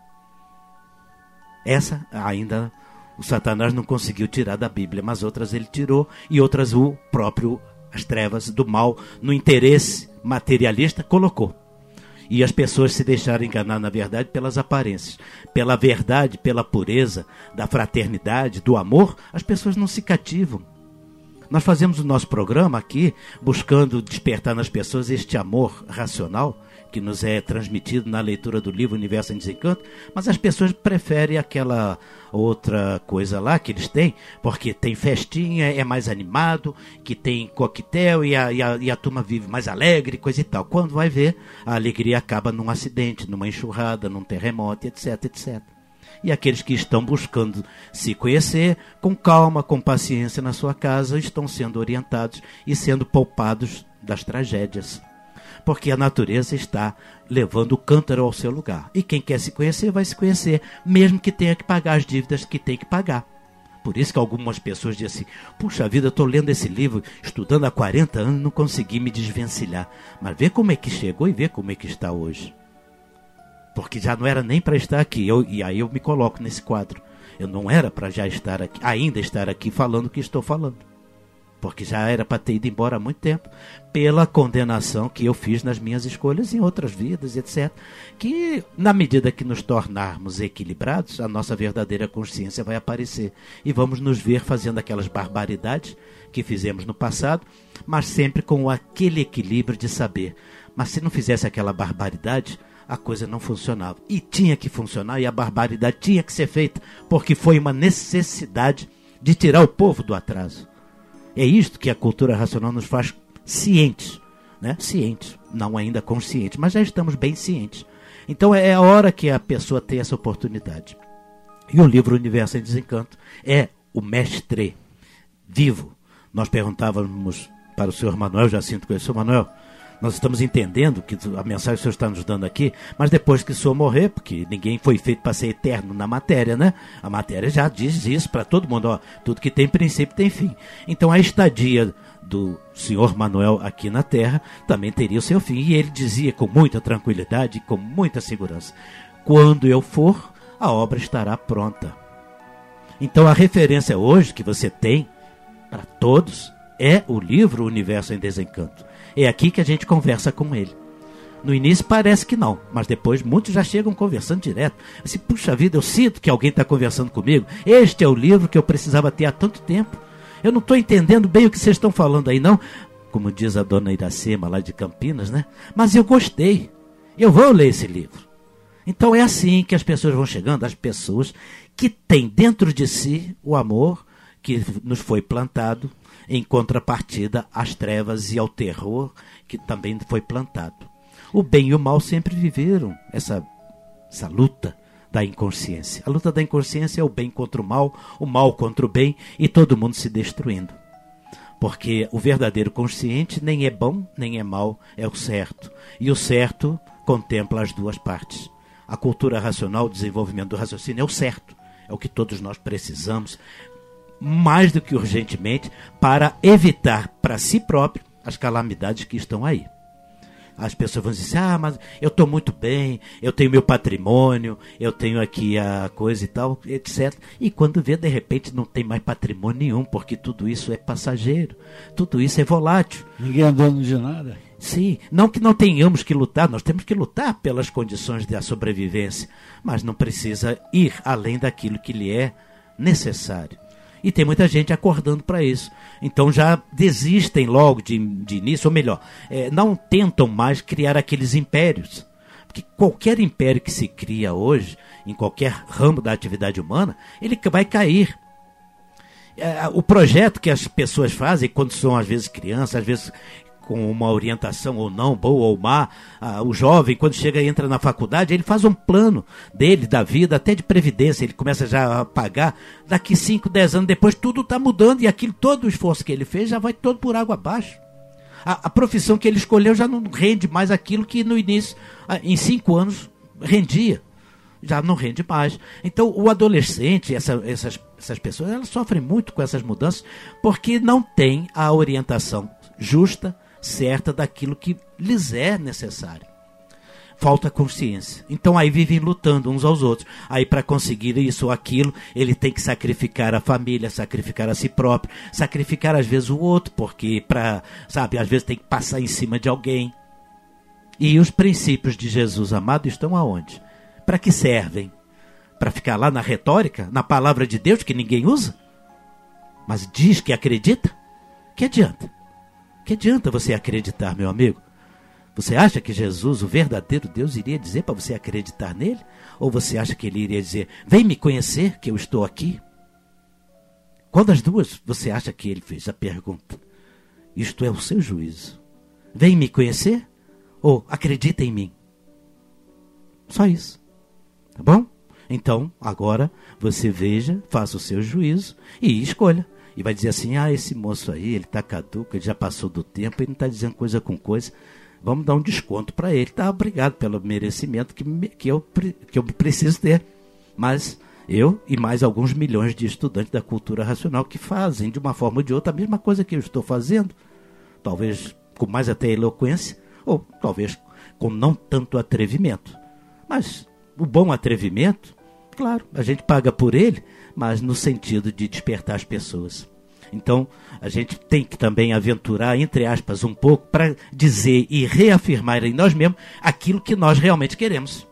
Essa ainda o Satanás não conseguiu tirar da Bíblia, mas outras ele tirou, e outras o próprio, as trevas do mal, no interesse materialista, colocou. E as pessoas se deixaram enganar, na verdade, pelas aparências. Pela verdade, pela pureza, da fraternidade, do amor, as pessoas não se cativam. Nós fazemos o nosso programa aqui, buscando despertar nas pessoas este amor racional, que nos é transmitido na leitura do livro Universo em Desencanto, mas as pessoas preferem aquela outra coisa lá que eles têm, porque tem festinha, é mais animado, que tem coquetel e a, e a, e a turma vive mais alegre, coisa e tal. Quando vai ver, a alegria acaba num acidente, numa enxurrada, num terremoto, etc, etcétera. E aqueles que estão buscando se conhecer, com calma, com paciência na sua casa, estão sendo orientados e sendo poupados das tragédias. Porque a natureza está levando o cântaro ao seu lugar. E quem quer se conhecer, vai se conhecer, mesmo que tenha que pagar as dívidas que tem que pagar. Por isso que algumas pessoas dizem assim, puxa vida, eu estou lendo esse livro, estudando há quarenta anos, não consegui me desvencilhar. Mas vê como é que chegou e vê como é que está hoje. Porque já não era nem para estar aqui, eu, e aí eu me coloco nesse quadro. Eu não era para já estar aqui, ainda estar aqui falando o que estou falando. Porque já era para ter ido embora há muito tempo, pela condenação que eu fiz nas minhas escolhas em outras vidas, etcétera. Que, na medida que nos tornarmos equilibrados, a nossa verdadeira consciência vai aparecer. E vamos nos ver fazendo aquelas barbaridades que fizemos no passado, mas sempre com aquele equilíbrio de saber. Mas se não fizesse aquela barbaridade, a coisa não funcionava. E tinha que funcionar, e a barbaridade tinha que ser feita, porque foi uma necessidade de tirar o povo do atraso. É isto que a cultura racional nos faz cientes, né? Cientes, não ainda conscientes, mas já estamos bem cientes. Então é a hora que a pessoa tem essa oportunidade. E o livro Universo em Desencanto é o mestre vivo. Nós perguntávamos para o senhor Manuel Jacinto Coelho, senhor Manuel, nós estamos entendendo que a mensagem que o senhor está nos dando aqui, mas depois que o senhor morrer, porque ninguém foi feito para ser eterno na matéria, né? A matéria já diz isso para todo mundo, ó, tudo que tem princípio tem fim. Então a estadia do senhor Manuel aqui na Terra também teria o seu fim. E ele dizia com muita tranquilidade, com muita segurança, quando eu for, a obra estará pronta. Então a referência hoje que você tem para todos é o livro Universo em Desencanto. É aqui que a gente conversa com ele. No início parece que não, mas depois muitos já chegam conversando direto. Assim, puxa vida, eu sinto que alguém está conversando comigo. Este é o livro que eu precisava ter há tanto tempo. Eu não estou entendendo bem o que vocês estão falando aí, não. Como diz a dona Iracema, lá de Campinas, né? Mas eu gostei. Eu vou ler esse livro. Então é assim que as pessoas vão chegando, as pessoas que têm dentro de si o amor que nos foi plantado, em contrapartida às trevas e ao terror que também foi plantado. O bem e o mal sempre viveram essa, essa luta da inconsciência. A luta da inconsciência é o bem contra o mal, o mal contra o bem, e todo mundo se destruindo. Porque o verdadeiro consciente nem é bom, nem é mal, é o certo. E o certo contempla as duas partes. A cultura racional, o desenvolvimento do raciocínio é o certo. É o que todos nós precisamos, mais do que urgentemente, para evitar para si próprio as calamidades que estão aí. As pessoas vão dizer, ah, mas eu estou muito bem, eu tenho meu patrimônio, eu tenho aqui a coisa e tal, etcétera. E quando vê, de repente, não tem mais patrimônio nenhum, porque tudo isso é passageiro, tudo isso é volátil. Ninguém é dono de nada. Sim, não que não tenhamos que lutar, nós temos que lutar pelas condições da sobrevivência, mas não precisa ir além daquilo que lhe é necessário. E tem muita gente acordando para isso. Então já desistem logo de, de início, ou melhor, é, não tentam mais criar aqueles impérios. Porque qualquer império que se cria hoje, em qualquer ramo da atividade humana, ele vai cair. É, o projeto que as pessoas fazem, quando são às vezes crianças, às vezes com uma orientação ou não, boa ou má, ah, o jovem, quando chega e entra na faculdade, ele faz um plano dele, da vida, até de previdência, ele começa já a pagar, daqui cinco, dez anos depois, tudo está mudando, e aquilo, todo o esforço que ele fez já vai todo por água abaixo. A, a profissão que ele escolheu já não rende mais aquilo que no início, ah, em cinco anos, rendia. Já não rende mais. Então o adolescente, essa, essas, essas pessoas, elas sofrem muito com essas mudanças, porque não tem a orientação justa, certa daquilo que lhes é necessário. Falta consciência. Então aí vivem lutando uns aos outros. Aí para conseguir isso ou aquilo, ele tem que sacrificar a família, sacrificar a si próprio, sacrificar às vezes o outro, porque para, sabe, às vezes tem que passar em cima de alguém. E os princípios de Jesus amado estão aonde? Para que servem? Para ficar lá na retórica, na palavra de Deus que ninguém usa? Mas diz que acredita? Que adianta? Que adianta você acreditar, meu amigo? Você acha que Jesus, o verdadeiro Deus, iria dizer para você acreditar nele? Ou você acha que ele iria dizer, vem me conhecer que eu estou aqui? Qual das duas você acha que ele fez a pergunta? Isto é o seu juízo. Vem me conhecer? Ou acredita em mim? Só isso. Tá bom? Então, agora, você veja, faça o seu juízo e escolha. E vai dizer assim, ah, esse moço aí, ele está caduco, ele já passou do tempo, ele não está dizendo coisa com coisa. Vamos dar um desconto para ele. Tá, obrigado pelo merecimento que, me, que, eu, que eu preciso ter. Mas eu e mais alguns milhões de estudantes da cultura racional que fazem, de uma forma ou de outra, a mesma coisa que eu estou fazendo. Talvez com mais até eloquência, ou talvez com não tanto atrevimento. Mas o bom atrevimento, claro, a gente paga por ele, mas no sentido de despertar as pessoas. Então, a gente tem que também aventurar, entre aspas, um pouco para dizer e reafirmar em nós mesmos aquilo que nós realmente queremos.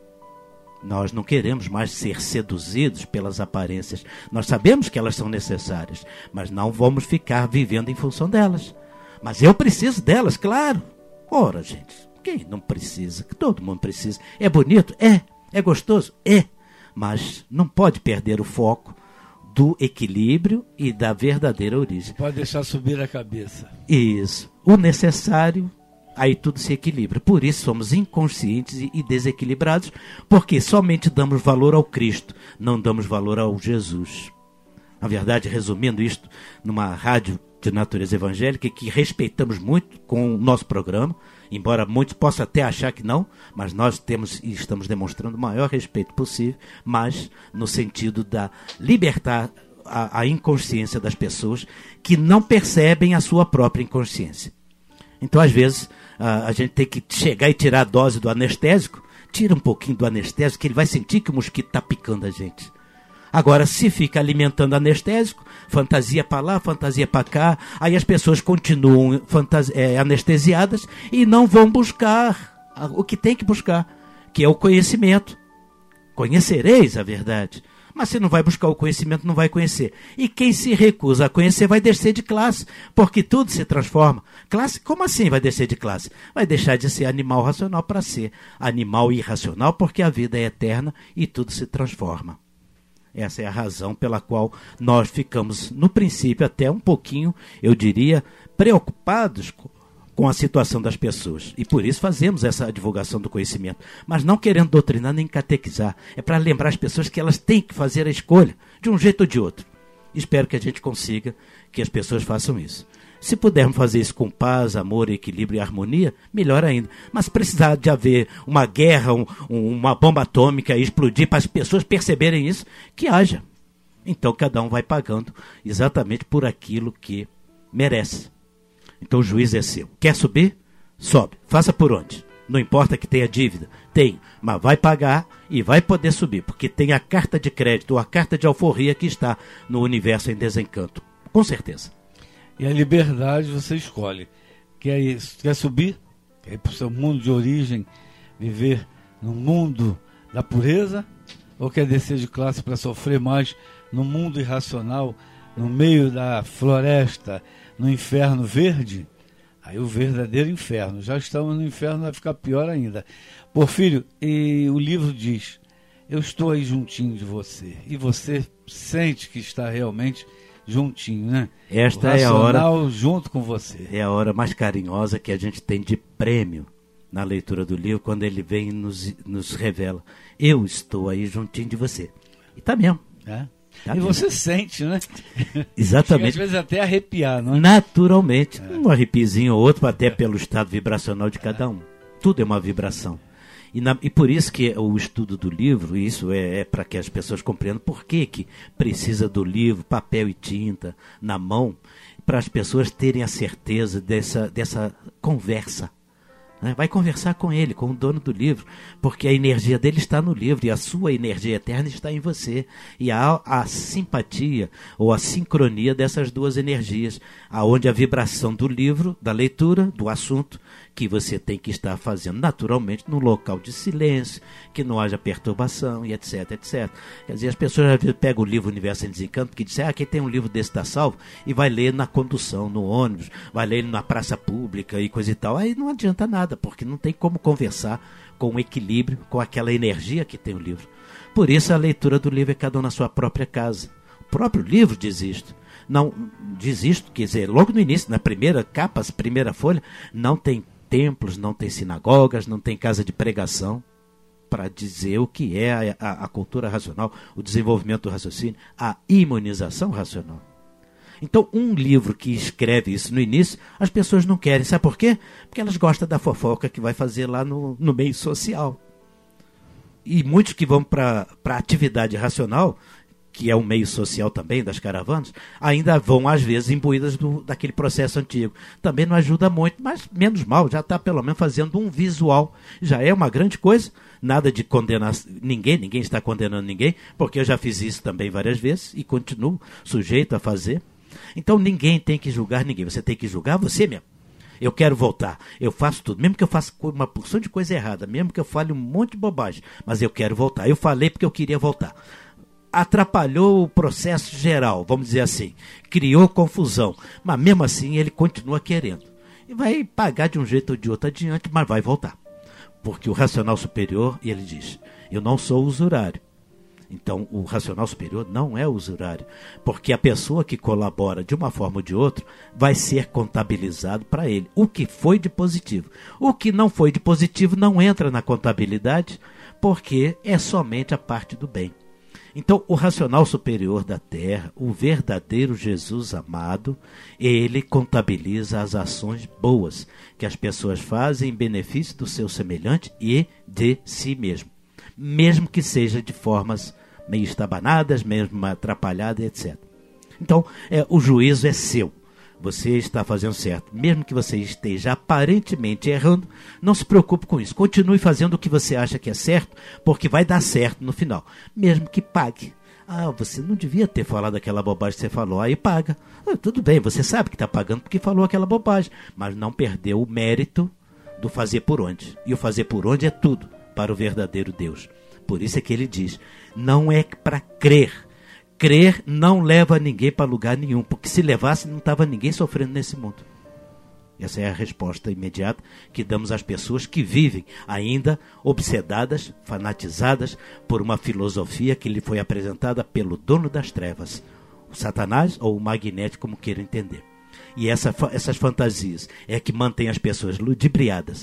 Nós não queremos mais ser seduzidos pelas aparências. Nós sabemos que elas são necessárias, mas não vamos ficar vivendo em função delas. Mas eu preciso delas, claro. Ora, gente, quem não precisa? Todo mundo precisa. É bonito? É. É gostoso? É. Mas não pode perder o foco do equilíbrio e da verdadeira origem. Pode deixar subir a cabeça. Isso. O necessário, aí tudo se equilibra. Por isso somos inconscientes e desequilibrados, porque somente damos valor ao Cristo, não damos valor ao Jesus. Na verdade, resumindo isto, numa rádio de natureza evangélica, que respeitamos muito com o nosso programa, embora muitos possam até achar que não, mas nós temos e estamos demonstrando o maior respeito possível, mas no sentido da libertar a, a inconsciência das pessoas que não percebem a sua própria inconsciência. Então, às vezes, a, a gente tem que chegar e tirar a dose do anestésico, tira um pouquinho do anestésico, que ele vai sentir que o mosquito está picando a gente. Agora, se fica alimentando anestésico, fantasia para lá, fantasia para cá, aí as pessoas continuam fantasi- é, anestesiadas e não vão buscar o que tem que buscar, que é o conhecimento. Conhecereis a verdade. Mas se não vai buscar o conhecimento, não vai conhecer. E quem se recusa a conhecer vai descer de classe, porque tudo se transforma. Classe, como assim vai descer de classe? Vai deixar de ser animal racional para ser animal irracional, porque a vida é eterna e tudo se transforma. Essa é a razão pela qual nós ficamos, no princípio, até um pouquinho, eu diria, preocupados com a situação das pessoas. E por isso fazemos essa divulgação do conhecimento. Mas não querendo doutrinar nem catequizar. É para lembrar as pessoas que elas têm que fazer a escolha, de um jeito ou de outro. Espero que a gente consiga que as pessoas façam isso. Se pudermos fazer isso com paz, amor, equilíbrio e harmonia, melhor ainda. Mas se precisar de haver uma guerra, um, uma bomba atômica e explodir para as pessoas perceberem isso, que haja. Então cada um vai pagando exatamente por aquilo que merece. Então o juízo é seu. Quer subir? Sobe. Faça por onde? Não importa que tenha dívida. Tem, mas vai pagar e vai poder subir, porque tem a carta de crédito ou a carta de alforria que está no universo em desencanto. Com certeza. E a liberdade você escolhe. Quer, isso, quer subir? Quer ir para o seu mundo de origem, viver no mundo da pureza? Ou quer descer de classe para sofrer mais no mundo irracional, no meio da floresta, no inferno verde? Aí o verdadeiro inferno. Já estamos no inferno, vai ficar pior ainda. Porfírio, e o livro diz, eu estou aí juntinho de você. E você sente que está realmente juntinho, né? Esta é a hora junto com você. É a hora mais carinhosa que a gente tem de prêmio na leitura do livro, quando ele vem e nos, nos revela, eu estou aí juntinho de você. E tá mesmo. É. Tá e mesmo. você sente, né? Exatamente. Chega às vezes até arrepiar, não é? Naturalmente. É. Um arrepiozinho ou outro, até pelo estado vibracional de cada um. Tudo é uma vibração. E, na, e por isso que o estudo do livro, isso é, é para que as pessoas compreendam por que, que precisa do livro, papel e tinta na mão. para as pessoas terem a certeza dessa, dessa conversa. Né? Vai conversar com ele, com o dono do livro, porque a energia dele está no livro e a sua energia eterna está em você. E há a simpatia ou a sincronia dessas duas energias, aonde a vibração do livro, da leitura, do assunto, que você tem que estar fazendo naturalmente num local de silêncio, que não haja perturbação e etc, etcétera. Quer dizer, as pessoas às vezes pegam o livro Universo em Desencanto, que dizem, ah, quem tem um livro desse está salvo, e vai ler na condução, no ônibus, vai ler na praça pública e coisa e tal. Aí não adianta nada, porque não tem como conversar com o equilíbrio, com aquela energia que tem o livro. Por isso a leitura do livro é cada um na sua própria casa. O próprio livro diz isto. Não diz isto, quer dizer, logo no início, na primeira capa, primeira folha, não tem templos, não tem sinagogas, não tem casa de pregação para dizer o que é a, a, a cultura racional, o desenvolvimento do raciocínio, a imunização racional. Então, um livro que escreve isso no início, as pessoas não querem. Sabe por quê? Porque elas gostam da fofoca que vai fazer lá no, no meio social. E muitos que vão para a atividade racional, que é um meio social também das caravanas, ainda vão às vezes imbuídas do, daquele processo antigo. Também não ajuda muito, mas menos mal, já está pelo menos fazendo um visual. Já é uma grande coisa, nada de condenar ninguém, ninguém está condenando ninguém, porque eu já fiz isso também várias vezes e continuo sujeito a fazer. Então ninguém tem que julgar ninguém, você tem que julgar você mesmo. Eu quero voltar, eu faço tudo, mesmo que eu faça uma porção de coisa errada, mesmo que eu fale um monte de bobagem, mas eu quero voltar. Eu falei porque eu queria voltar. Atrapalhou o processo geral, vamos dizer assim, criou confusão, mas mesmo assim ele continua querendo. E vai pagar de um jeito ou de outro adiante, mas vai voltar. Porque o racional superior, ele diz, eu não sou usurário. Então, o racional superior não é usurário, porque a pessoa que colabora de uma forma ou de outra vai ser contabilizado para ele. O que foi de positivo. O que não foi de positivo não entra na contabilidade, porque é somente a parte do bem. Então, o racional superior da Terra, o verdadeiro Jesus amado, ele contabiliza as ações boas que as pessoas fazem em benefício do seu semelhante e de si mesmo. Mesmo que seja de formas meio estabanadas, mesmo atrapalhadas, etcétera. Então, é, o juízo é seu. Você está fazendo certo. Mesmo que você esteja aparentemente errando, não se preocupe com isso. Continue fazendo o que você acha que é certo, porque vai dar certo no final. Mesmo que pague. Ah, você não devia ter falado aquela bobagem que você falou. Aí paga. Ah, tudo bem, você sabe que está pagando porque falou aquela bobagem. Mas não perdeu o mérito do fazer por onde. E o fazer por onde é tudo para o verdadeiro Deus. Por isso é que ele diz, não é para crer. Crer não leva ninguém para lugar nenhum, porque se levasse não estava ninguém sofrendo nesse mundo. Essa é a resposta imediata que damos às pessoas que vivem ainda obsedadas, fanatizadas por uma filosofia que lhe foi apresentada pelo dono das trevas, o Satanás ou o magnético, como queiram entender. E essa, essas fantasias é que mantém as pessoas ludibriadas,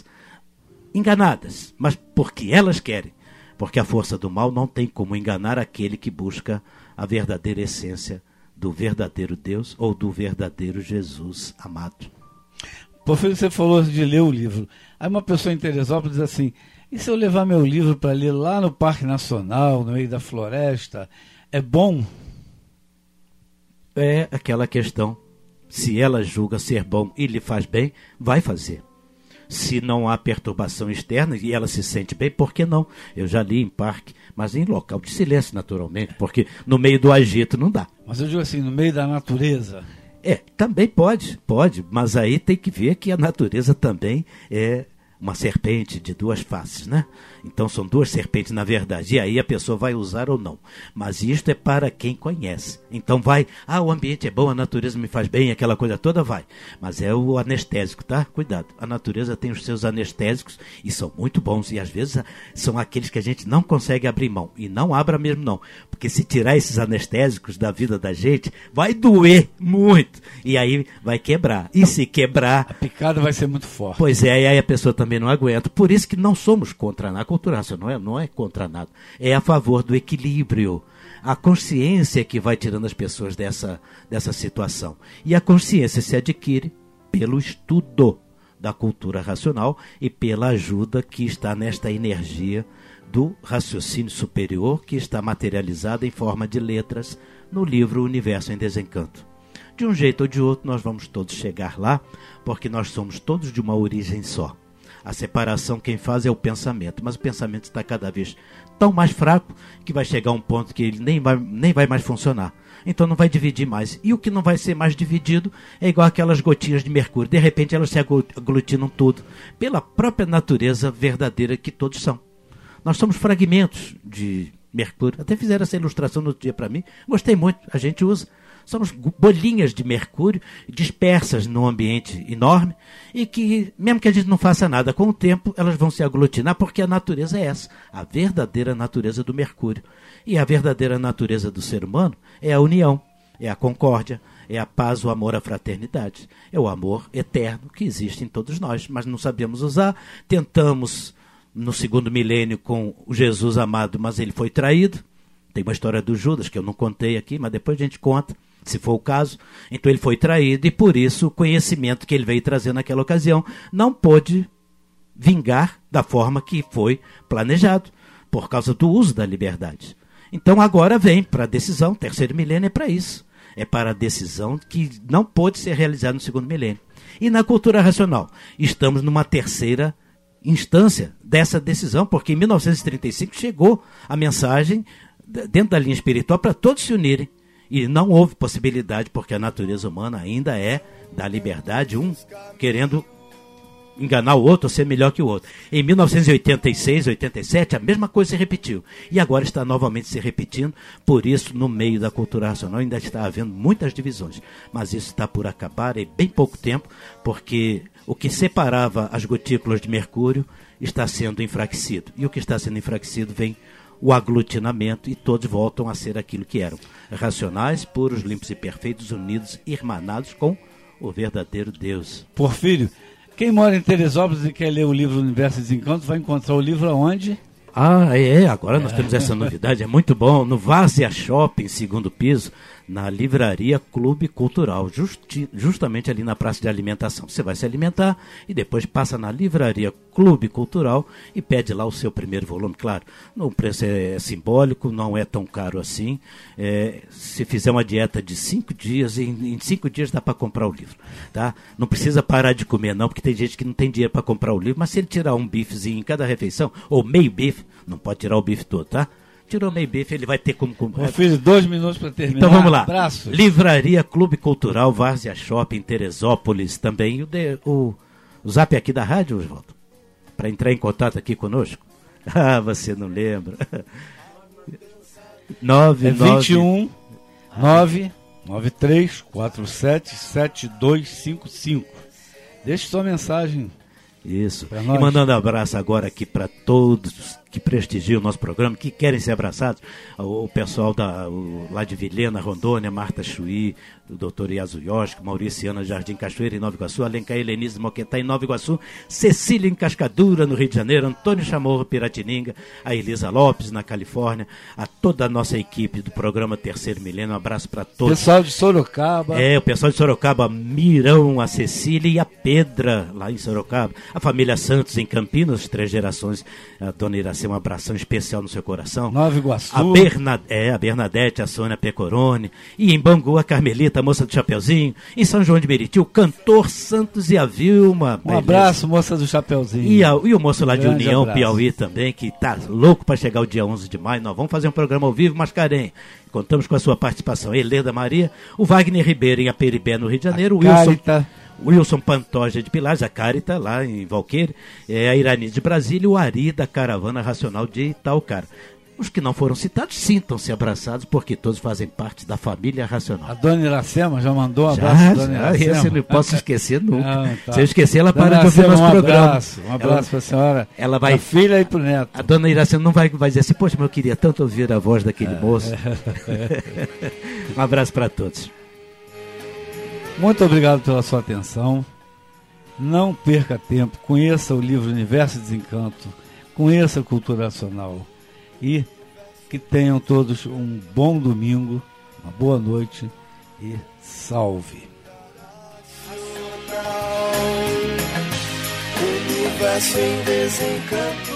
enganadas, mas porque elas querem. Porque a força do mal não tem como enganar aquele que busca a verdadeira essência do verdadeiro Deus ou do verdadeiro Jesus amado. Professor, você falou de ler o livro. Aí uma pessoa em Teresópolis diz assim, e se eu levar meu livro para ler lá no Parque Nacional, no meio da floresta, é bom? É aquela questão, se ela julga ser bom e lhe faz bem, vai fazer. Se não há perturbação externa e ela se sente bem, por que não? Eu já li em parque, mas em local de silêncio, naturalmente, porque no meio do agito não dá. Mas eu digo assim, no meio da natureza. É, também pode, pode, mas aí tem que ver que a natureza também é uma serpente de duas faces, né? Então são duas serpentes na verdade, e aí a pessoa vai usar ou não. Mas isto é para quem conhece. Então vai, ah, o ambiente é bom, a natureza me faz bem, aquela coisa toda vai. Mas é o anestésico, tá? Cuidado, a natureza tem os seus anestésicos e são muito bons, e às vezes são aqueles que a gente não consegue abrir mão, e não abra mesmo não, porque se tirar esses anestésicos da vida da gente, vai doer muito, e aí vai quebrar, e se quebrar... A picada vai ser muito forte. Pois é, e aí a pessoa também não aguenta, por isso que não somos contra nada, a cultura racional não é, não é contra nada, é a favor do equilíbrio. A consciência que vai tirando as pessoas dessa, dessa situação. E a consciência se adquire pelo estudo da cultura racional e pela ajuda que está nesta energia do raciocínio superior, que está materializada em forma de letras no livro Universo em Desencanto. De um jeito ou de outro, nós vamos todos chegar lá, porque nós somos todos de uma origem só. A separação quem faz é o pensamento, mas o pensamento está cada vez tão mais fraco que vai chegar um ponto que ele nem vai, nem vai mais funcionar. Então não vai dividir mais. E o que não vai ser mais dividido é igual aquelas gotinhas de mercúrio. De repente elas se aglutinam tudo, pela própria natureza verdadeira que todos são. Nós somos fragmentos de mercúrio. Até fizeram essa ilustração no outro dia para mim. Gostei muito, a gente usa. Somos bolinhas de mercúrio dispersas num ambiente enorme e que, mesmo que a gente não faça nada, com o tempo elas vão se aglutinar, porque a natureza é essa, a verdadeira natureza do mercúrio. E a verdadeira natureza do ser humano é a união, é a concórdia, é a paz, o amor, a fraternidade. É o amor eterno que existe em todos nós, mas não sabemos usar. Tentamos no segundo milênio com o Jesus amado, mas ele foi traído. Tem uma história do Judas que eu não contei aqui, mas depois a gente conta, se for o caso. Então ele foi traído e por isso o conhecimento que ele veio trazer naquela ocasião não pôde vingar da forma que foi planejado, por causa do uso da liberdade. Então agora vem para a decisão, terceiro milênio é para isso. É para a decisão que não pôde ser realizada no segundo milênio. E na cultura racional, estamos numa terceira instância dessa decisão, porque em mil novecentos e trinta e cinco chegou a mensagem dentro da linha espiritual para todos se unirem. E não houve possibilidade, porque a natureza humana ainda é da liberdade, um querendo enganar o outro ou ser melhor que o outro. Em mil novecentos e oitenta e seis, oitenta e sete, a mesma coisa se repetiu. E agora está novamente se repetindo, por isso, no meio da cultura racional ainda está havendo muitas divisões. Mas isso está por acabar em bem pouco tempo, porque o que separava as gotículas de mercúrio está sendo enfraquecido. E o que está sendo enfraquecido vem o aglutinamento e todos voltam a ser aquilo que eram. Racionais, puros, limpos e perfeitos, unidos, irmanados com o verdadeiro Deus. Porfírio, quem mora em Teresópolis e quer ler o livro Universo e Desencanto vai encontrar o livro aonde? Ah, é, agora nós temos essa novidade, é muito bom, no Várzea Shopping, segundo piso, na livraria Clube Cultural, justi- justamente ali na praça de alimentação. Você vai se alimentar e depois passa na livraria Clube Cultural e pede lá o seu primeiro volume. Claro, o preço é simbólico, não é tão caro assim. É, se fizer uma dieta de cinco dias, em, em cinco dias dá para comprar o livro. Tá? Não precisa parar de comer não, porque tem gente que não tem dinheiro para comprar o livro, mas se ele tirar um bifezinho em cada refeição, ou meio bife, não pode tirar o bife todo, tá? Tirou meio bife, ele vai ter como comprar. Meu filho, dois minutos para terminar. Então vamos lá. Abraços. Livraria Clube Cultural, Várzea Shopping, Teresópolis, também o, de, o, o zap aqui da rádio, Oswaldo, para entrar em contato aqui conosco. Ah, você não lembra. nove, é vinte e um, nove, nove três quatro sete, sete dois cinco cinco. Deixe sua mensagem. Isso. E mandando abraço agora aqui para todos que prestigiam o nosso programa, que querem ser abraçados. O pessoal da, o, lá de Vilhena, Rondônia, Marta Chuí, o doutor Iaso Yosco, Mauriciana Jardim Cachoeira em Nova Iguaçu, Alencar Helenise Moquetá em Nova Iguaçu, Cecília em Cascadura, no Rio de Janeiro, Antônio Chamorro, Piratininga, a Elisa Lopes, na Califórnia, a toda a nossa equipe do programa Terceiro Milênio, um abraço para todos. Pessoal de Sorocaba. É, o pessoal de Sorocaba, Mirão, a Cecília e a Pedra, lá em Sorocaba. A família Santos em Campinas, três gerações, a dona Iracema, um abração especial no seu coração. Nova Iguaçu. A, Bernad- é, a Bernadette, a Sônia Pecorone. E em Bangu, a Carmelita, a moça do Chapeuzinho. Em São João de Meriti, o cantor Santos e a Vilma. Um abraço, moça do Chapeuzinho. E, a, e o moço lá de Grande União, abraço. Piauí também, que tá louco para chegar o dia onze de maio. Nós vamos fazer um programa ao vivo, Mascarenhas. Contamos com a sua participação. Helena Maria, o Wagner Ribeiro em Aperibé, no Rio de Janeiro. O Wilson, Wilson Pantoja de Pilares, a Carita, lá em Valqueire. É, a Irani de Brasília, o Ari da Caravana Racional de Itaucara. Os que não foram citados, sintam-se abraçados, porque todos fazem parte da família racional. A dona Iracema já mandou um já, abraço. Dona já, Iracema. Esse eu não posso esquecer nunca. Não, tá. Se eu esquecer, ela Dona para de ouvir Iracema, nosso um programa. Abraço, um abraço para a senhora. Ela vai, da filha e para o neto. A dona Iracema não vai, vai dizer assim, poxa, mas eu queria tanto ouvir a voz daquele é. moço. Um abraço para todos. Muito obrigado pela sua atenção. Não perca tempo, conheça o livro Universo e Desencanto, conheça a cultura racional e que tenham todos um bom domingo, uma boa noite e salve. Universo em Desencanto.